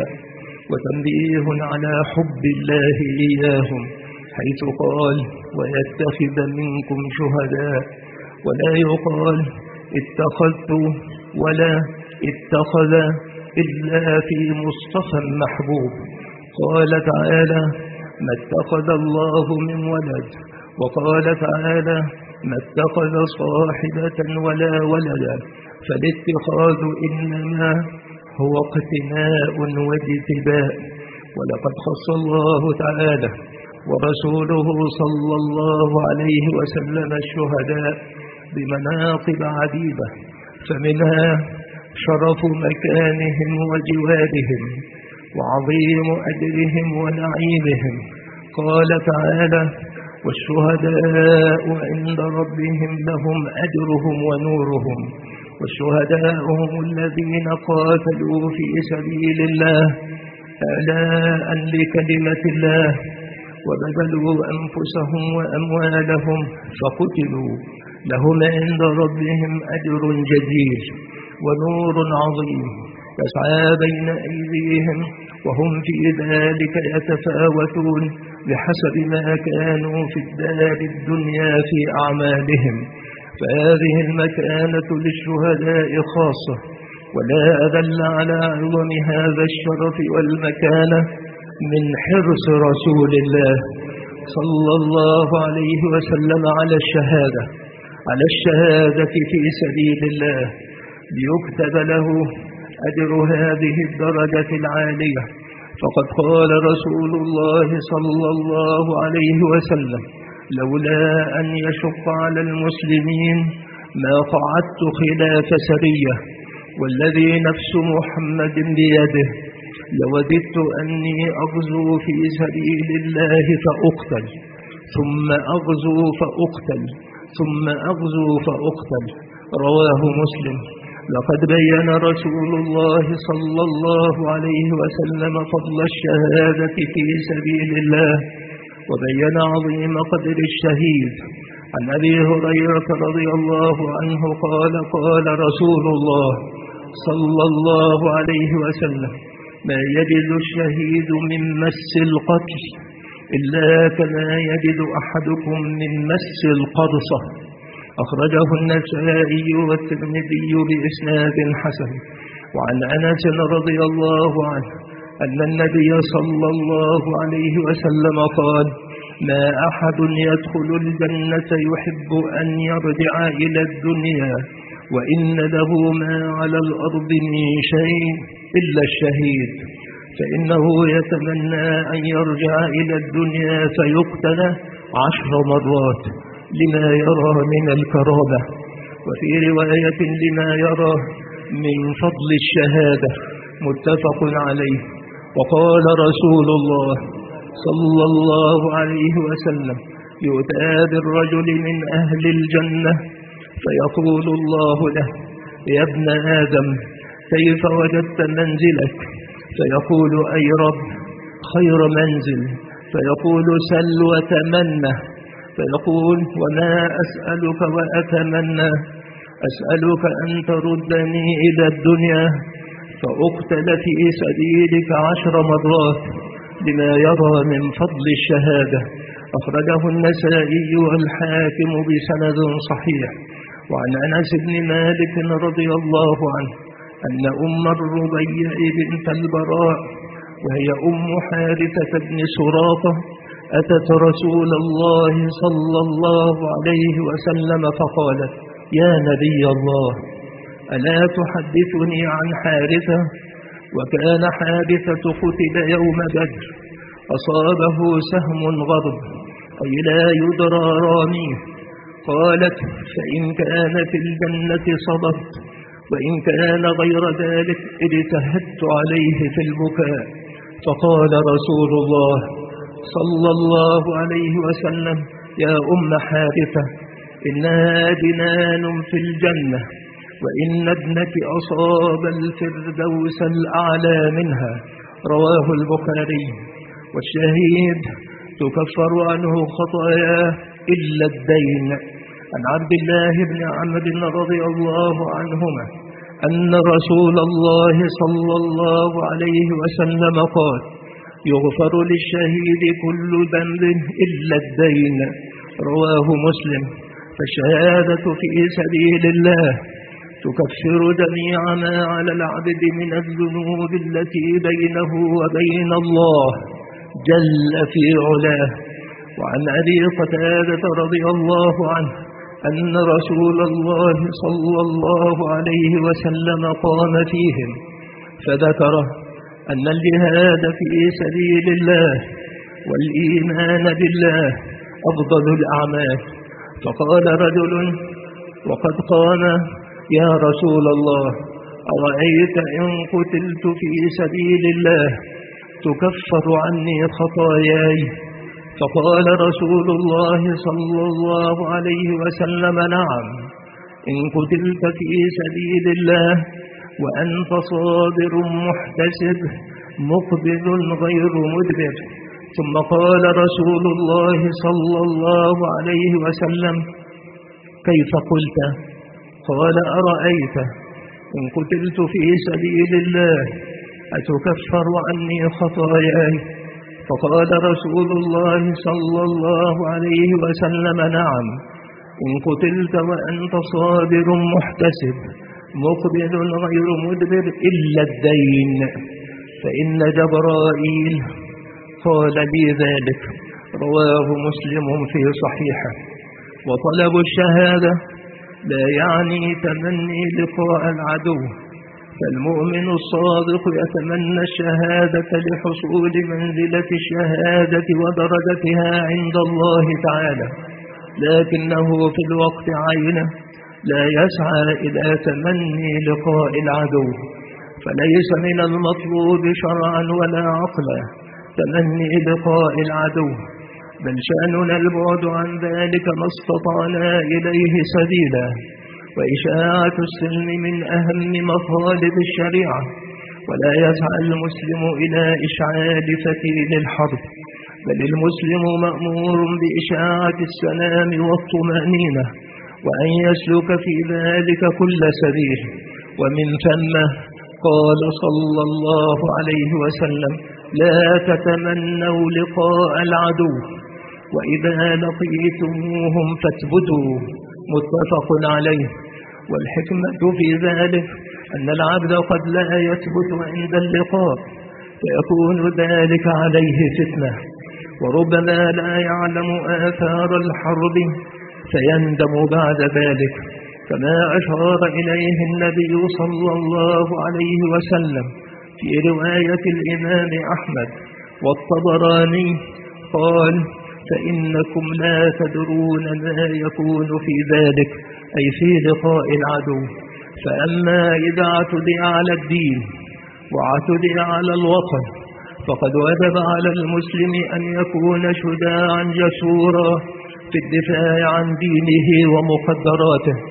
وتنبيه على حب الله إياهم، حيث قال: ويتخذ منكم شهداء، ولا يقال اتخذت ولا اتخذ إلا في مصطفى محبوب. قال تعالى: ما اتخذ الله من ولد. وقال تعالى: ما اتخذ صاحبة ولا ولدا. فالاتخاذ إنما هو اقتناء واجتباء. ولقد خص الله تعالى ورسوله صلى الله عليه وسلم الشهداء بمناقب عديدة، فمنها شرف مكانهم وجوارهم وعظيم أجرهم ونعيمهم. قال تعالى: والشهداء عند ربهم لهم أجرهم ونورهم. والشهداء هم الذين قاتلوا في سبيل الله أعلاء لكلمة الله وبذلوا أنفسهم وأموالهم فقتلوا، لهم عند ربهم أجر جزيل ونور عظيم يسعى بين أيديهم وهم في ذلك يتفاوتون بحسب ما كانوا في الدار الدنيا في أعمالهم. فهذه المكانة للشهداء خاصة، ولا أدل على عظم هذا الشرف والمكانة من حرص رسول الله صلى الله عليه وسلم على الشهادة على الشهادة في سبيل الله ليكتب له أجر هذه الدرجة العالية. فقد قال رسول الله صلى الله عليه وسلم: لولا أن يشق على المسلمين ما قعدت خلاف سرية، والذي نفس محمد بيده لوددت أني أغزو في سبيل الله فأقتل ثم أغزو فأقتل ثم أغزو فأقتل. رواه مسلم. لقد بين رسول الله صلى الله عليه وسلم فضل الشهادة في سبيل الله وبين عظيم قدر الشهيد. عن أبي هريرة رضي الله عنه قال: قال رسول الله صلى الله عليه وسلم: ما يجد الشهيد من مس القتل إلا كما يجد أحدكم من مس القرصة. أخرجه النسائي والترمذي بإسناد حسن. وعن أنس رضي الله عنه أن النبي صلى الله عليه وسلم قال: ما أحد يدخل الجنة يحب أن يرجع إلى الدنيا وإن له ما على الأرض من شيء إلا الشهيد، فإنه يتمنى أن يرجع إلى الدنيا فيقتل عشر مرات لما يرى من الكرامة، وفي رواية لما يرى من فضل الشهادة، متفق عليه. وقال رسول الله صلى الله عليه وسلم: يؤتى بالرجل من أهل الجنة فيقول الله له: يا ابن آدم كيف وجدت منزلك؟ فيقول أي رب خير منزل. فيقول سل وتمنى. فيقول وما أسألك وأتمنى، أسألك أن تردني إلى الدنيا فأقتل في سبيلك عشر مرات بما يرى من فضل الشهادة. أخرجه النسائي والحاكم بسند صحيح. وعن أنس بن مالك رضي الله عنه أن أم الربيع بنت البراء وهي أم حارثة بن سراقة أتت رسول الله صلى الله عليه وسلم فقالت يا نبي الله ألا تحدثني عن حارثة؟ وكان حارثة قتل يوم بدر، أصابه سهم غرب أي لا يدرى راميه. قالت فإن كان في الجنة صبرت، وإن كان غير ذلك اجتهدت عليه في البكاء. فقال رسول الله صلى الله عليه وسلم يا أم حارثة إنها جنان في الجنة، وإن ابنك أصاب الفردوس الأعلى منها. رواه البخاري. والشهيد تكفر عنه خطاياه إلا الدين. عن عبد الله بن عمرو رضي الله عنهما أن رسول الله صلى الله عليه وسلم قال يغفر للشهيد كل ذنب إلا الدين. رواه مسلم. فالشهادة في سبيل الله تكفر جميع ما على العبد من الذنوب التي بينه وبين الله جل في علاه. وعن أبي قتادة رضي الله عنه أن رسول الله صلى الله عليه وسلم قام فيهم فذكر أن الجهاد في سبيل الله والإيمان بالله أفضل الأعمال. فقال رجل وقد قام يا رسول الله أرأيت إن قتلت في سبيل الله تكفر عني خطاياي؟ فقال رسول الله صلى الله عليه وسلم نعم، إن قتلت في سبيل الله وأنت صابر محتسب مقبل غير مدبر. ثم قال رسول الله صلى الله عليه وسلم كيف قلت؟ قال أرأيت إن قتلت في سبيل الله أتكفر عني خطاياي؟ فقال رسول الله صلى الله عليه وسلم نعم، إن قتلت وأنت صابر محتسب مقبل غير مدبر إلا الدين، فإن جبرائيل قال لي ذلك. رواه مسلم في صحيحه. وطلب الشهادة لا يعني تمني لقاء العدو، فالمؤمن الصادق يتمنى الشهادة لحصول منزلة الشهادة ودرجتها عند الله تعالى، لكنه في الوقت عينه لا يسعى إلى تمني لقاء العدو، فليس من المطلوب شرعا ولا عقلا تمني لقاء العدو، بل شأننا البعد عن ذلك ما استطعنا إليه سبيلا. وإشاعة السلم من أهم مطالب الشريعة، ولا يسعى المسلم إلى إشعال فتيل الحرب، بل المسلم مأمور بإشاعة السلام والطمأنينة، وأن يسلك في ذلك كل سبيل. ومن ثم قال صلى الله عليه وسلم لا تتمنوا لقاء العدو، وإذا لقيتموهم فاثبتوا. متفق عليه. والحكمة في ذلك أن العبد قد لا يثبت عند اللقاء فيكون ذلك عليه فتنة، وربما لا يعلم آثار الحرب فيندم بعد ذلك، كما أشار إليه النبي صلى الله عليه وسلم في رواية الإمام أحمد والطبراني قال فإنكم لا تدرون ما يكون في ذلك، أي في لقاء العدو. فأما إذا اعتدي على الدين واعتدي على الوطن فقد وجب على المسلم أن يكون شجاعا جسورا في الدفاع عن دينه ومقدراته،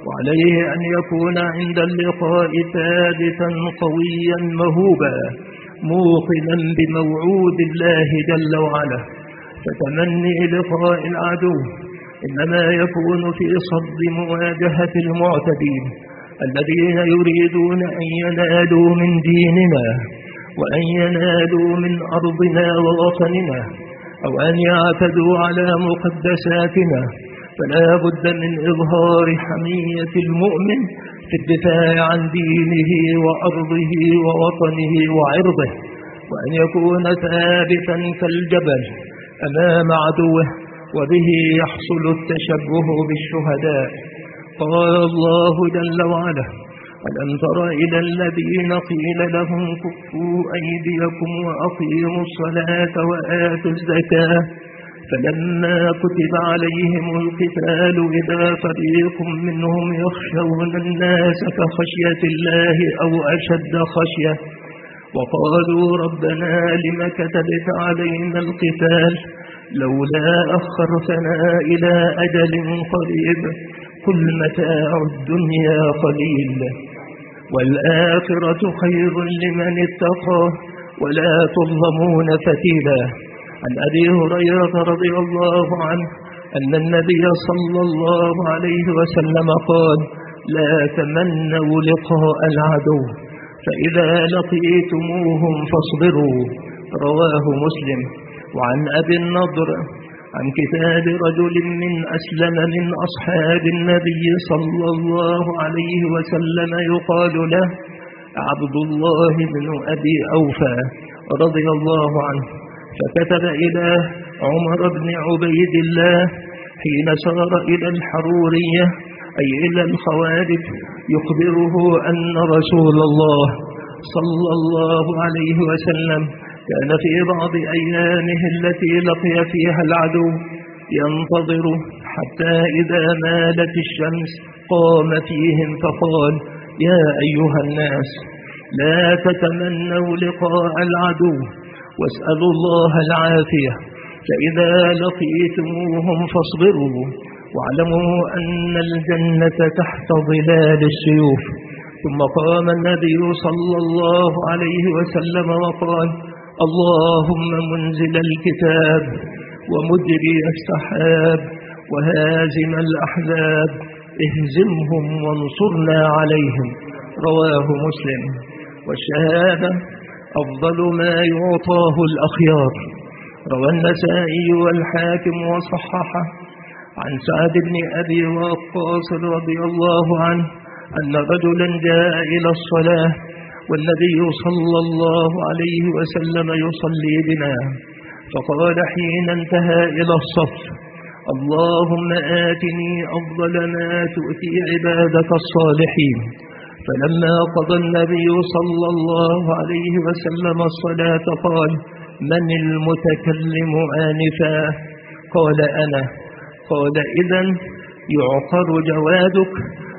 وعليه أن يكون عند اللقاء ثابتا قويا مهوبا موقنا بموعود الله جل وعلا. فتمني لقاء العدو إنما يكون في صد مواجهة المعتدين الذين يريدون أن ينالوا من ديننا وأن ينالوا من أرضنا ووطننا أو أن يعتدوا على مقدساتنا. فلا بد من إظهار حمية المؤمن في الدفاع عن دينه وأرضه ووطنه وعرضه، وأن يكون ثابتا كالجبل أمام عدوه، وبه يحصل التشبه بالشهداء. قال الله جل وعلا: ألم تر إلى الذين قيل لهم كفوا أيديكم وأقيموا الصلاة وآتوا الزكاة فلما كتب عليهم القتال إذا فريق منهم يخشون الناس كخشية الله أو أشد خشية وقالوا ربنا لم كتبت علينا القتال لولا أخرتنا إلى أجل قريب قل متاع الدنيا قليل والآخرة خير لمن اتقى ولا تظلمون فتيلا. عن أبي هريرة رضي الله عنه أن النبي صلى الله عليه وسلم قال: لا تمنوا لقاء العدو فإذا لقيتموهم فاصبروا. رواه مسلم. وعن أبي النضر عن كتاب رجل من أسلم من أصحاب النبي صلى الله عليه وسلم يقال له عبد الله بن أبي أوفى رضي الله عنه، فكتب إلى عمر بن عبيد الله حين سار إلى الحرورية أي إلى الخوارج يخبره أن رسول الله صلى الله عليه وسلم كان في بعض أيامه التي لقي فيها العدو ينتظر حتى إذا مالت الشمس قام فيهم فقال: يا أيها الناس لا تتمنوا لقاء العدو واسألوا الله العافية فإذا لقيتموهم فاصبروا واعلموا أن الجنة تحت ظلال السيوف. ثم قام النبي صلى الله عليه وسلم وقال: اللهم منزل الكتاب ومجري السحاب وهازم الأحزاب اهزمهم وانصرنا عليهم. رواه مسلم. والشهادة أفضل ما يعطاه الأخيار. روى النسائي والحاكم وصححه عن سعد بن أبي وقاص رضي الله عنه أن رجلا جاء إلى الصلاة والنبي صلى الله عليه وسلم يصلي بنا، فقال حين انتهى إلى الصف: اللهم آتني أفضل ما تؤتي عبادك الصالحين. فلما قضى النبي صلى الله عليه وسلم الصلاة قال: من المتكلم آنفا؟ قال: أنا. قال: إذن يعقر جوادك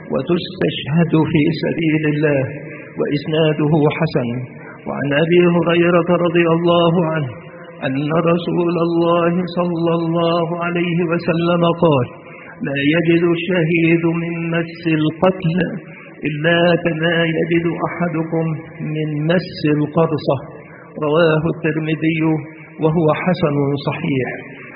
وتستشهد في سبيل الله. وإسناده حسن. وعن أبي هريرة رضي الله عنه أن رسول الله صلى الله عليه وسلم قال: لا يجد الشهيد من مس القتل إلا كما يجد أحدكم من مس القرصة. رواه الترمذي وهو حسن صحيح.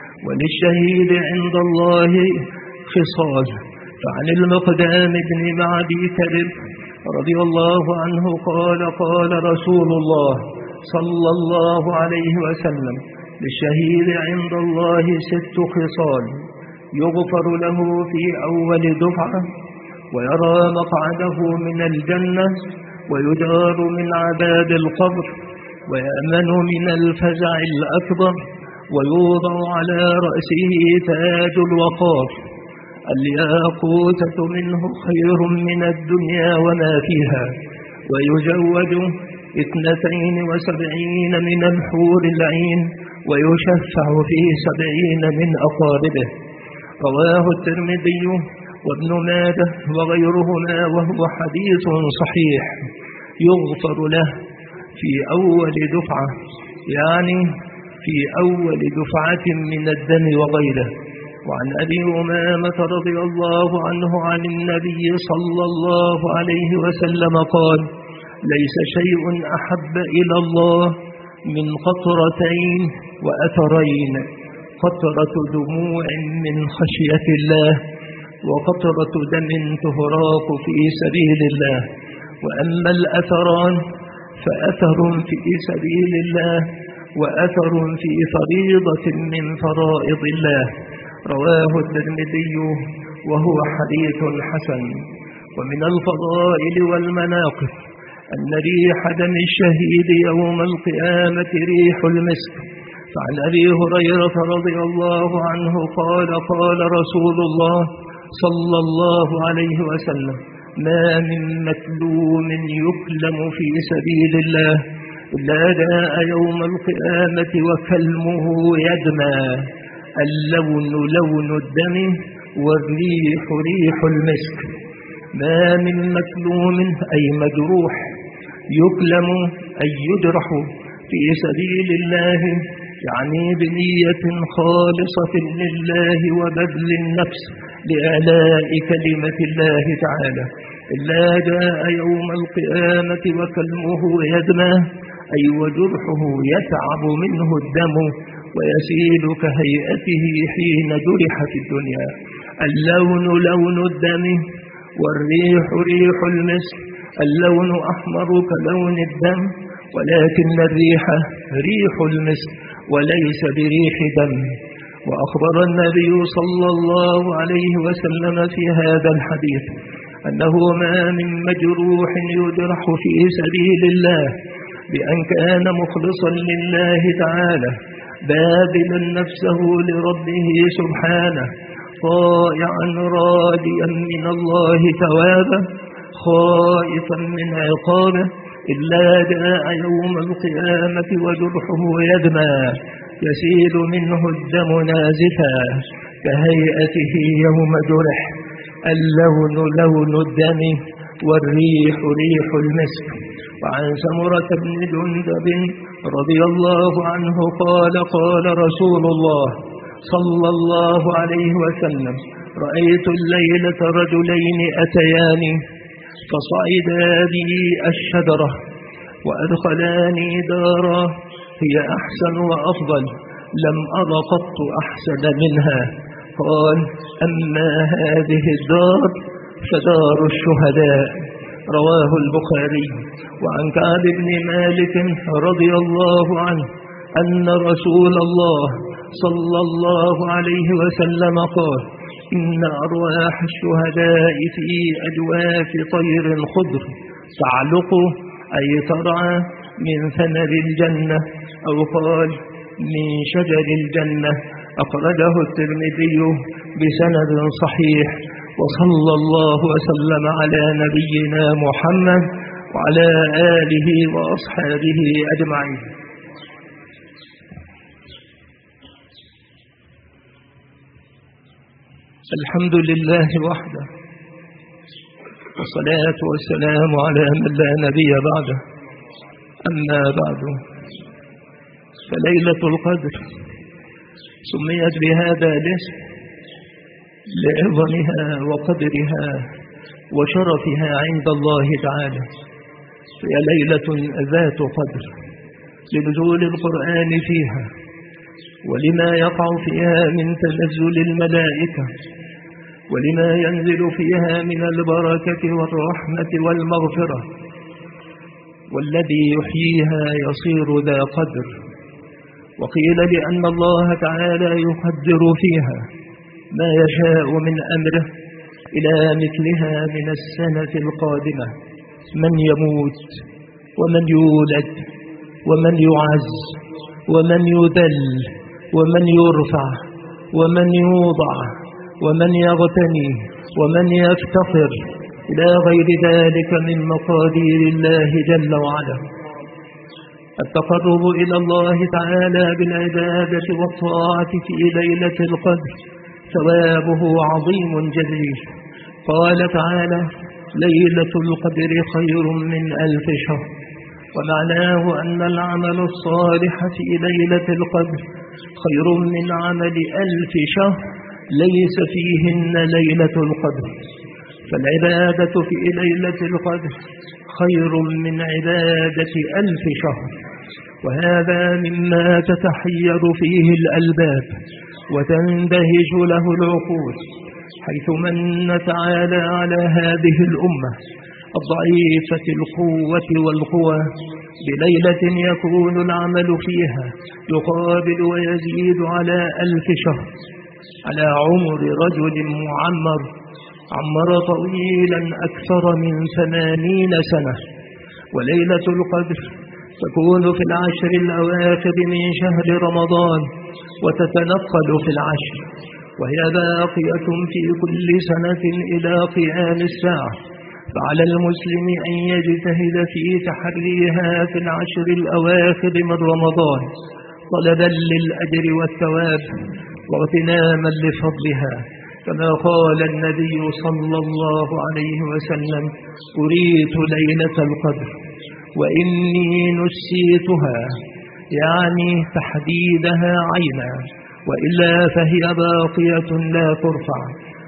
وللشهيد عند الله خصال. فعن المقدام بن معدي كرب رضي الله عنه قال: قال رسول الله صلى الله عليه وسلم: للشهيد عند الله ست خصال: يغفر له في أول دفعة، ويرى مقعده من الجنة، ويجار من عذاب القبر، ويأمن من الفزع الأكبر، ويوضع على رأسه تاج الوقار. الياقوتة منه خير من الدنيا وما فيها، ويزوج اثنتين وسبعين من الحور العين، ويشفع في سبعين من أقاربه. رواه الترمذي وابن ماجه وغيرهما وهو حديث صحيح. يغفر له في أول دفعة، يعني في أول دفعة من الدم وغيره. وعن أبي أمامة رضي الله عنه عن النبي صلى الله عليه وسلم قال: ليس شيء أحب إلى الله من قطرتين وأثرين، قطرة دموع من خشية الله، وقطرة دم تهراق في سبيل الله. وأما الأثران فأثر في سبيل الله، وأثر في فريضة من فرائض الله. رواه الترمذي وهو حديث حسن. ومن الفضائل والمناقب أن ريح دم الشهيد يوم القيامة ريح المسك. فعن أبي هريرة رضي الله عنه قال: قال رسول الله صلى الله عليه وسلم: ما من مكلوم يكلم في سبيل الله إلا جاء يوم القيامة وكلمه يدمى، اللون لون الدم والريح ريح المسك. ما من مكلوم أي مجروح، يكلم أي يجرح في سبيل الله، يعني بنية خالصة لله وبذل النفس لآلاء كلمة الله تعالى، إلا جاء يوم القيامة وكلمه يدمى، أي وجرحه يتعب منه الدم ويسيل كهيئته حين جرح في الدنيا. اللون لون الدم والريح ريح المسك. اللون أحمر كلون الدم، ولكن الريح ريح المسك وليس بريح دم. وأخبر النبي صلى الله عليه وسلم في هذا الحديث أنه ما من مجروح يجرح في سبيل الله بأن كان مخلصا لله تعالى، باذلا نفسه لربه سبحانه، طائعا راجيا من الله ثوابه، خائفا من عقابه، إلا جاء يوم القيامة وجرحه يدمى، يسيل منه الدم نازفا كهيئته يوم جرح. اللون لون الدم والريح ريح المسك. وعن سمرة بن جندب رضي الله عنه قال: قال رسول الله صلى الله عليه وسلم: رأيت الليلة رجلين أتياني فصعدا بي الشجرة وأدخلاني دارا هي أحسن وأفضل، لم أر قط أحسن منها. قال: أما هذه الدار فدار الشهداء. رواه البخاري. وعن كعب بن مالك رضي الله عنه أن رسول الله صلى الله عليه وسلم قال: إن أرواح الشهداء في أجواف طير خضر تعلق، أي ترعى من ثمر الجنة، أو قال من شجر الجنة. أخرجه الترمذي بسند صحيح. وصلى الله وسلم على نبينا محمد وعلى آله وأصحابه أجمعين. الحمد لله وحده، والصلاة والسلام على من لا نبي بعده. أما بعد، فليلة القدر سميت بهذا الاسم لعظمها وقدرها وشرفها عند الله تعالى، هي ليلة ذات قدر لنزول القرآن فيها، ولما يقع فيها من تنزل الملائكة، ولما ينزل فيها من البركة والرحمة والمغفرة. والذي يحييها يصير ذا قدر. وقيل لأن الله تعالى يقدر فيها ما يشاء من أمره إلى مثلها من السنة القادمة، من يموت ومن يولد ومن يعز ومن يذل ومن يرفع ومن يوضع ومن يغتني ومن يفتقر إلى غير ذلك من مقادير الله جل وعلا. التقرب إلى الله تعالى بالعبادة والطاعة في ليلة القدر ثوابه عظيم جزيل. قال تعالى: ليلة القدر خير من ألف شهر. ومعناه أن العمل الصالح في ليلة القدر خير من عمل ألف شهر ليس فيهن ليلة القدر، فالعبادة في ليلة القدر خير من عبادة ألف شهر، وهذا مما تتحير فيه الألباب وتندهش له العقول، حيث من تعالى على هذه الأمة الضعيفة القوة والقوى بليلة يكون العمل فيها يقابل ويزيد على ألف شهر، على عمر رجل معمر عمر طويلا أكثر من ثمانين سنة. وليلة القدر تكون في العشر الأواخر من شهر رمضان وتتنقل في العشر، وهي باقية في كل سنة إلى قيام الساعة، فعلى المسلم أن يجتهد في تحريها في العشر الأواخر من رمضان طلبا للأجر والثواب واغتناما لفضلها، كما قال النبي صلى الله عليه وسلم: أريت ليلة القدر وإني نسيتها، يعني تحديدها عينا، وإلا فهي باقية لا ترفع،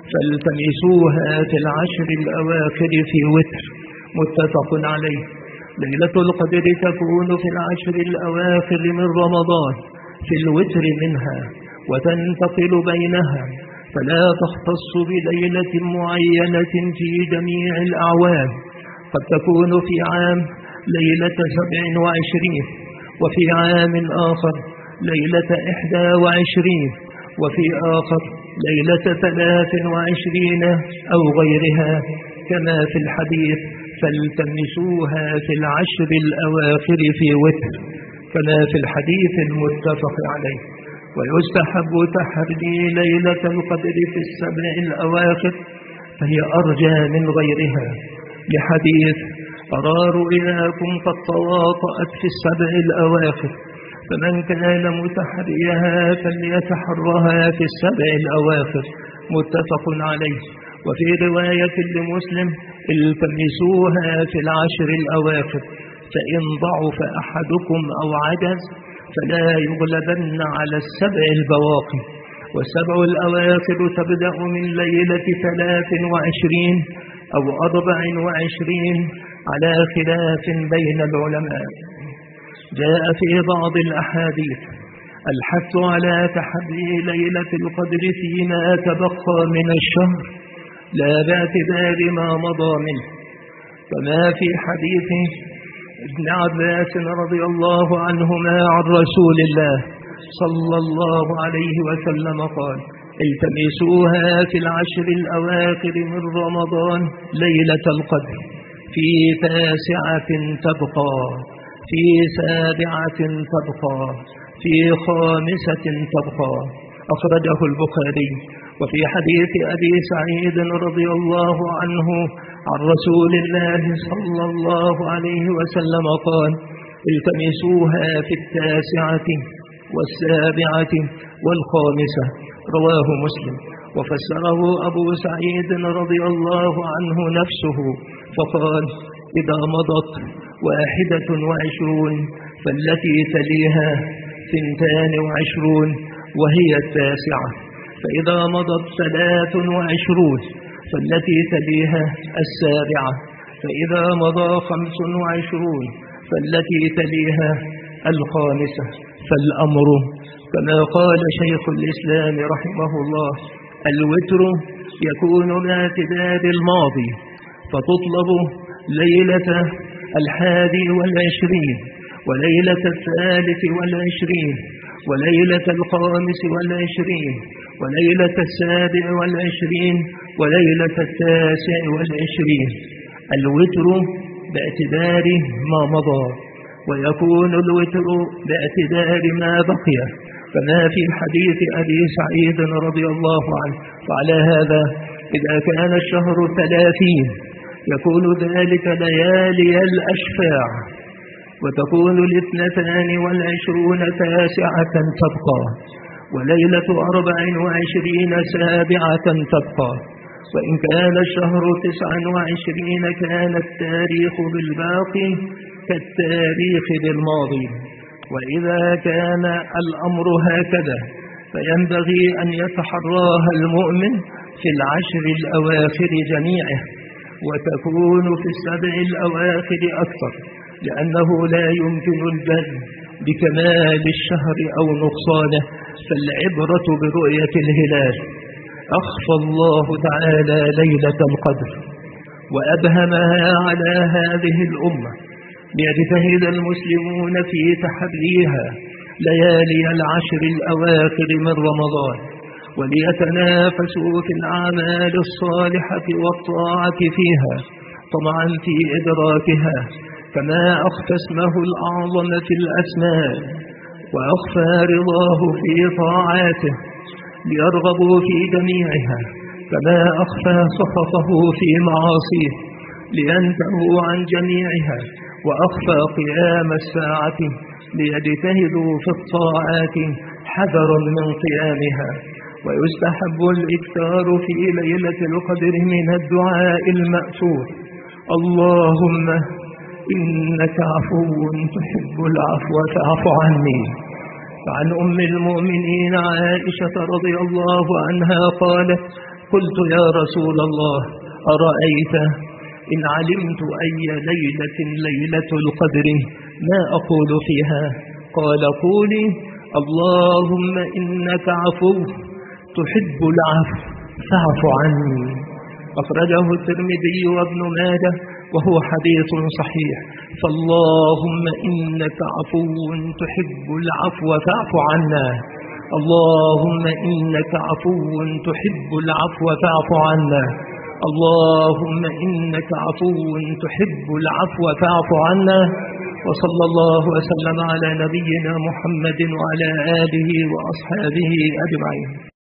فالتمسوها في العشر الأواخر في وتر، متفق عليه. ليلة القدر تكون في العشر الأواخر من رمضان في الوتر منها وتنتقل بينها، فلا تختص بليلة معينة في جميع الأعوام، قد تكون في عام ليلة سبع وعشرين، وفي عام آخر ليلة إحدى وعشرين، وفي آخر ليلة ثلاث وعشرين أو غيرها، كما في الحديث: فالتمسوها في العشر الأواخر في وتر، كما في الحديث المتفق عليه. ويستحب تحري ليلة القدر في السبع الأواخر، فهي أرجى من غيرها، لحديث: أرى رؤياكم قد تواطأت في السبع الأواخر، فمن كان متحريها فليتحرها في السبع الأواخر، متفق عليه. وفي رواية لمسلم: التمسوها في العشر الأواخر، فإن ضعف أحدكم أو عجز فلا يغلبن على السبع البواقي. والسبع الأواخر تبدأ من ليلة ثلاث وعشرين أو أربع وعشرين على خلاف بين العلماء. جاء في بعض الأحاديث الحث على تحري ليلة القدر فيما تبقى من الشهر، لا باعتبار ما مضى منه، كما في حديث ابن عباس رضي الله عنهما عن رسول الله صلى الله عليه وسلم قال: التمسوها في العشر الأواخر من رمضان ليلة القدر، في تاسعة تبقى، في سابعة تبقى، في خامسة تبقى، أخرجه البخاري. وفي حديث أبي سعيد رضي الله عنه عن رسول الله صلى الله عليه وسلم قال: التمسوها في التاسعة والسابعة والخامسة، رواه مسلم. وفسره أبو سعيد رضي الله عنه نفسه فقال: إذا مضت واحدة وعشرون فالتي تليها ثنتان وعشرون وهي التاسعة، فإذا مضت ثلاث وعشرون فالتي تليها السابعة، فإذا مضى خمس وعشرون فالتي تليها الخامسة. فالأمر كما قال شيخ الإسلام رحمه الله: الوتر يكون باعتبار الماضي، فتطلب ليلة الحادي والعشرين، وليلة الثالث والعشرين، وليلة الخامس والعشرين، وليلة السابع والعشرين، وليلة التاسع والعشرين. الوتر باعتبار ما مضى، ويكون الوتر باعتبار ما بقي، كما في حديث أبي سعيد رضي الله عنه. وعلى هذا إذا كان الشهر ثلاثين يكون ذلك ليالي الأشفاع، وتكون الاثنتان والعشرون تاسعة تبقى، وليلة أربع وعشرين سابعة تبقى. وإن كان الشهر تسع وعشرين كان التاريخ بالباقي كالتاريخ بالماضي. وإذا كان الأمر هكذا فينبغي أن يتحراها المؤمن في العشر الأواخر جميعه، وتكون في السبع الأواخر أكثر، لأنه لا يمكن الجزم بكمال الشهر أو نقصانه، فالعبرة برؤية الهلال. أخفى الله تعالى ليلة القدر وأبهمها على هذه الأمة، ليجتهد المسلمون في تحريها ليالي العشر الأواخر من رمضان، وليتنافسوا في الأعمال الصالحة والطاعة فيها طمعا في إدراكها، كما أخفى اسمه الأعظم في الأسماء وأخفى رضاه في طاعاته، ليرغبوا في جميعها، كما أخفى سخطه في معاصيه لينتهوا عن جميعها، وأخفى قيام الساعة ليجتهدوا في الطاعات حذرا من قيامها. ويستحب الإكثار في ليلة القدر من الدعاء المأثور: اللهم إنك عفو تحب العفو فاعف عني. عن أم المؤمنين عائشة رضي الله عنها قالت: قلت يا رسول الله أرأيت إن علمت أي ليلة ليلة القدر ما أقول فيها؟ قال: قولي اللهم إنك عفو تحب العفو فاعف عني. أخرجه الترمذي وابن ماجه وهو حديث صحيح. فاللهم إنك عفو تحب العفو فاعف عنا. اللهم إنك عفو تحب العفو فاعف عنا. اللهم إنك عفو تحب العفو فاعف عنا. وصلى الله وسلم على نبينا محمد وعلى آله وأصحابه أجمعين.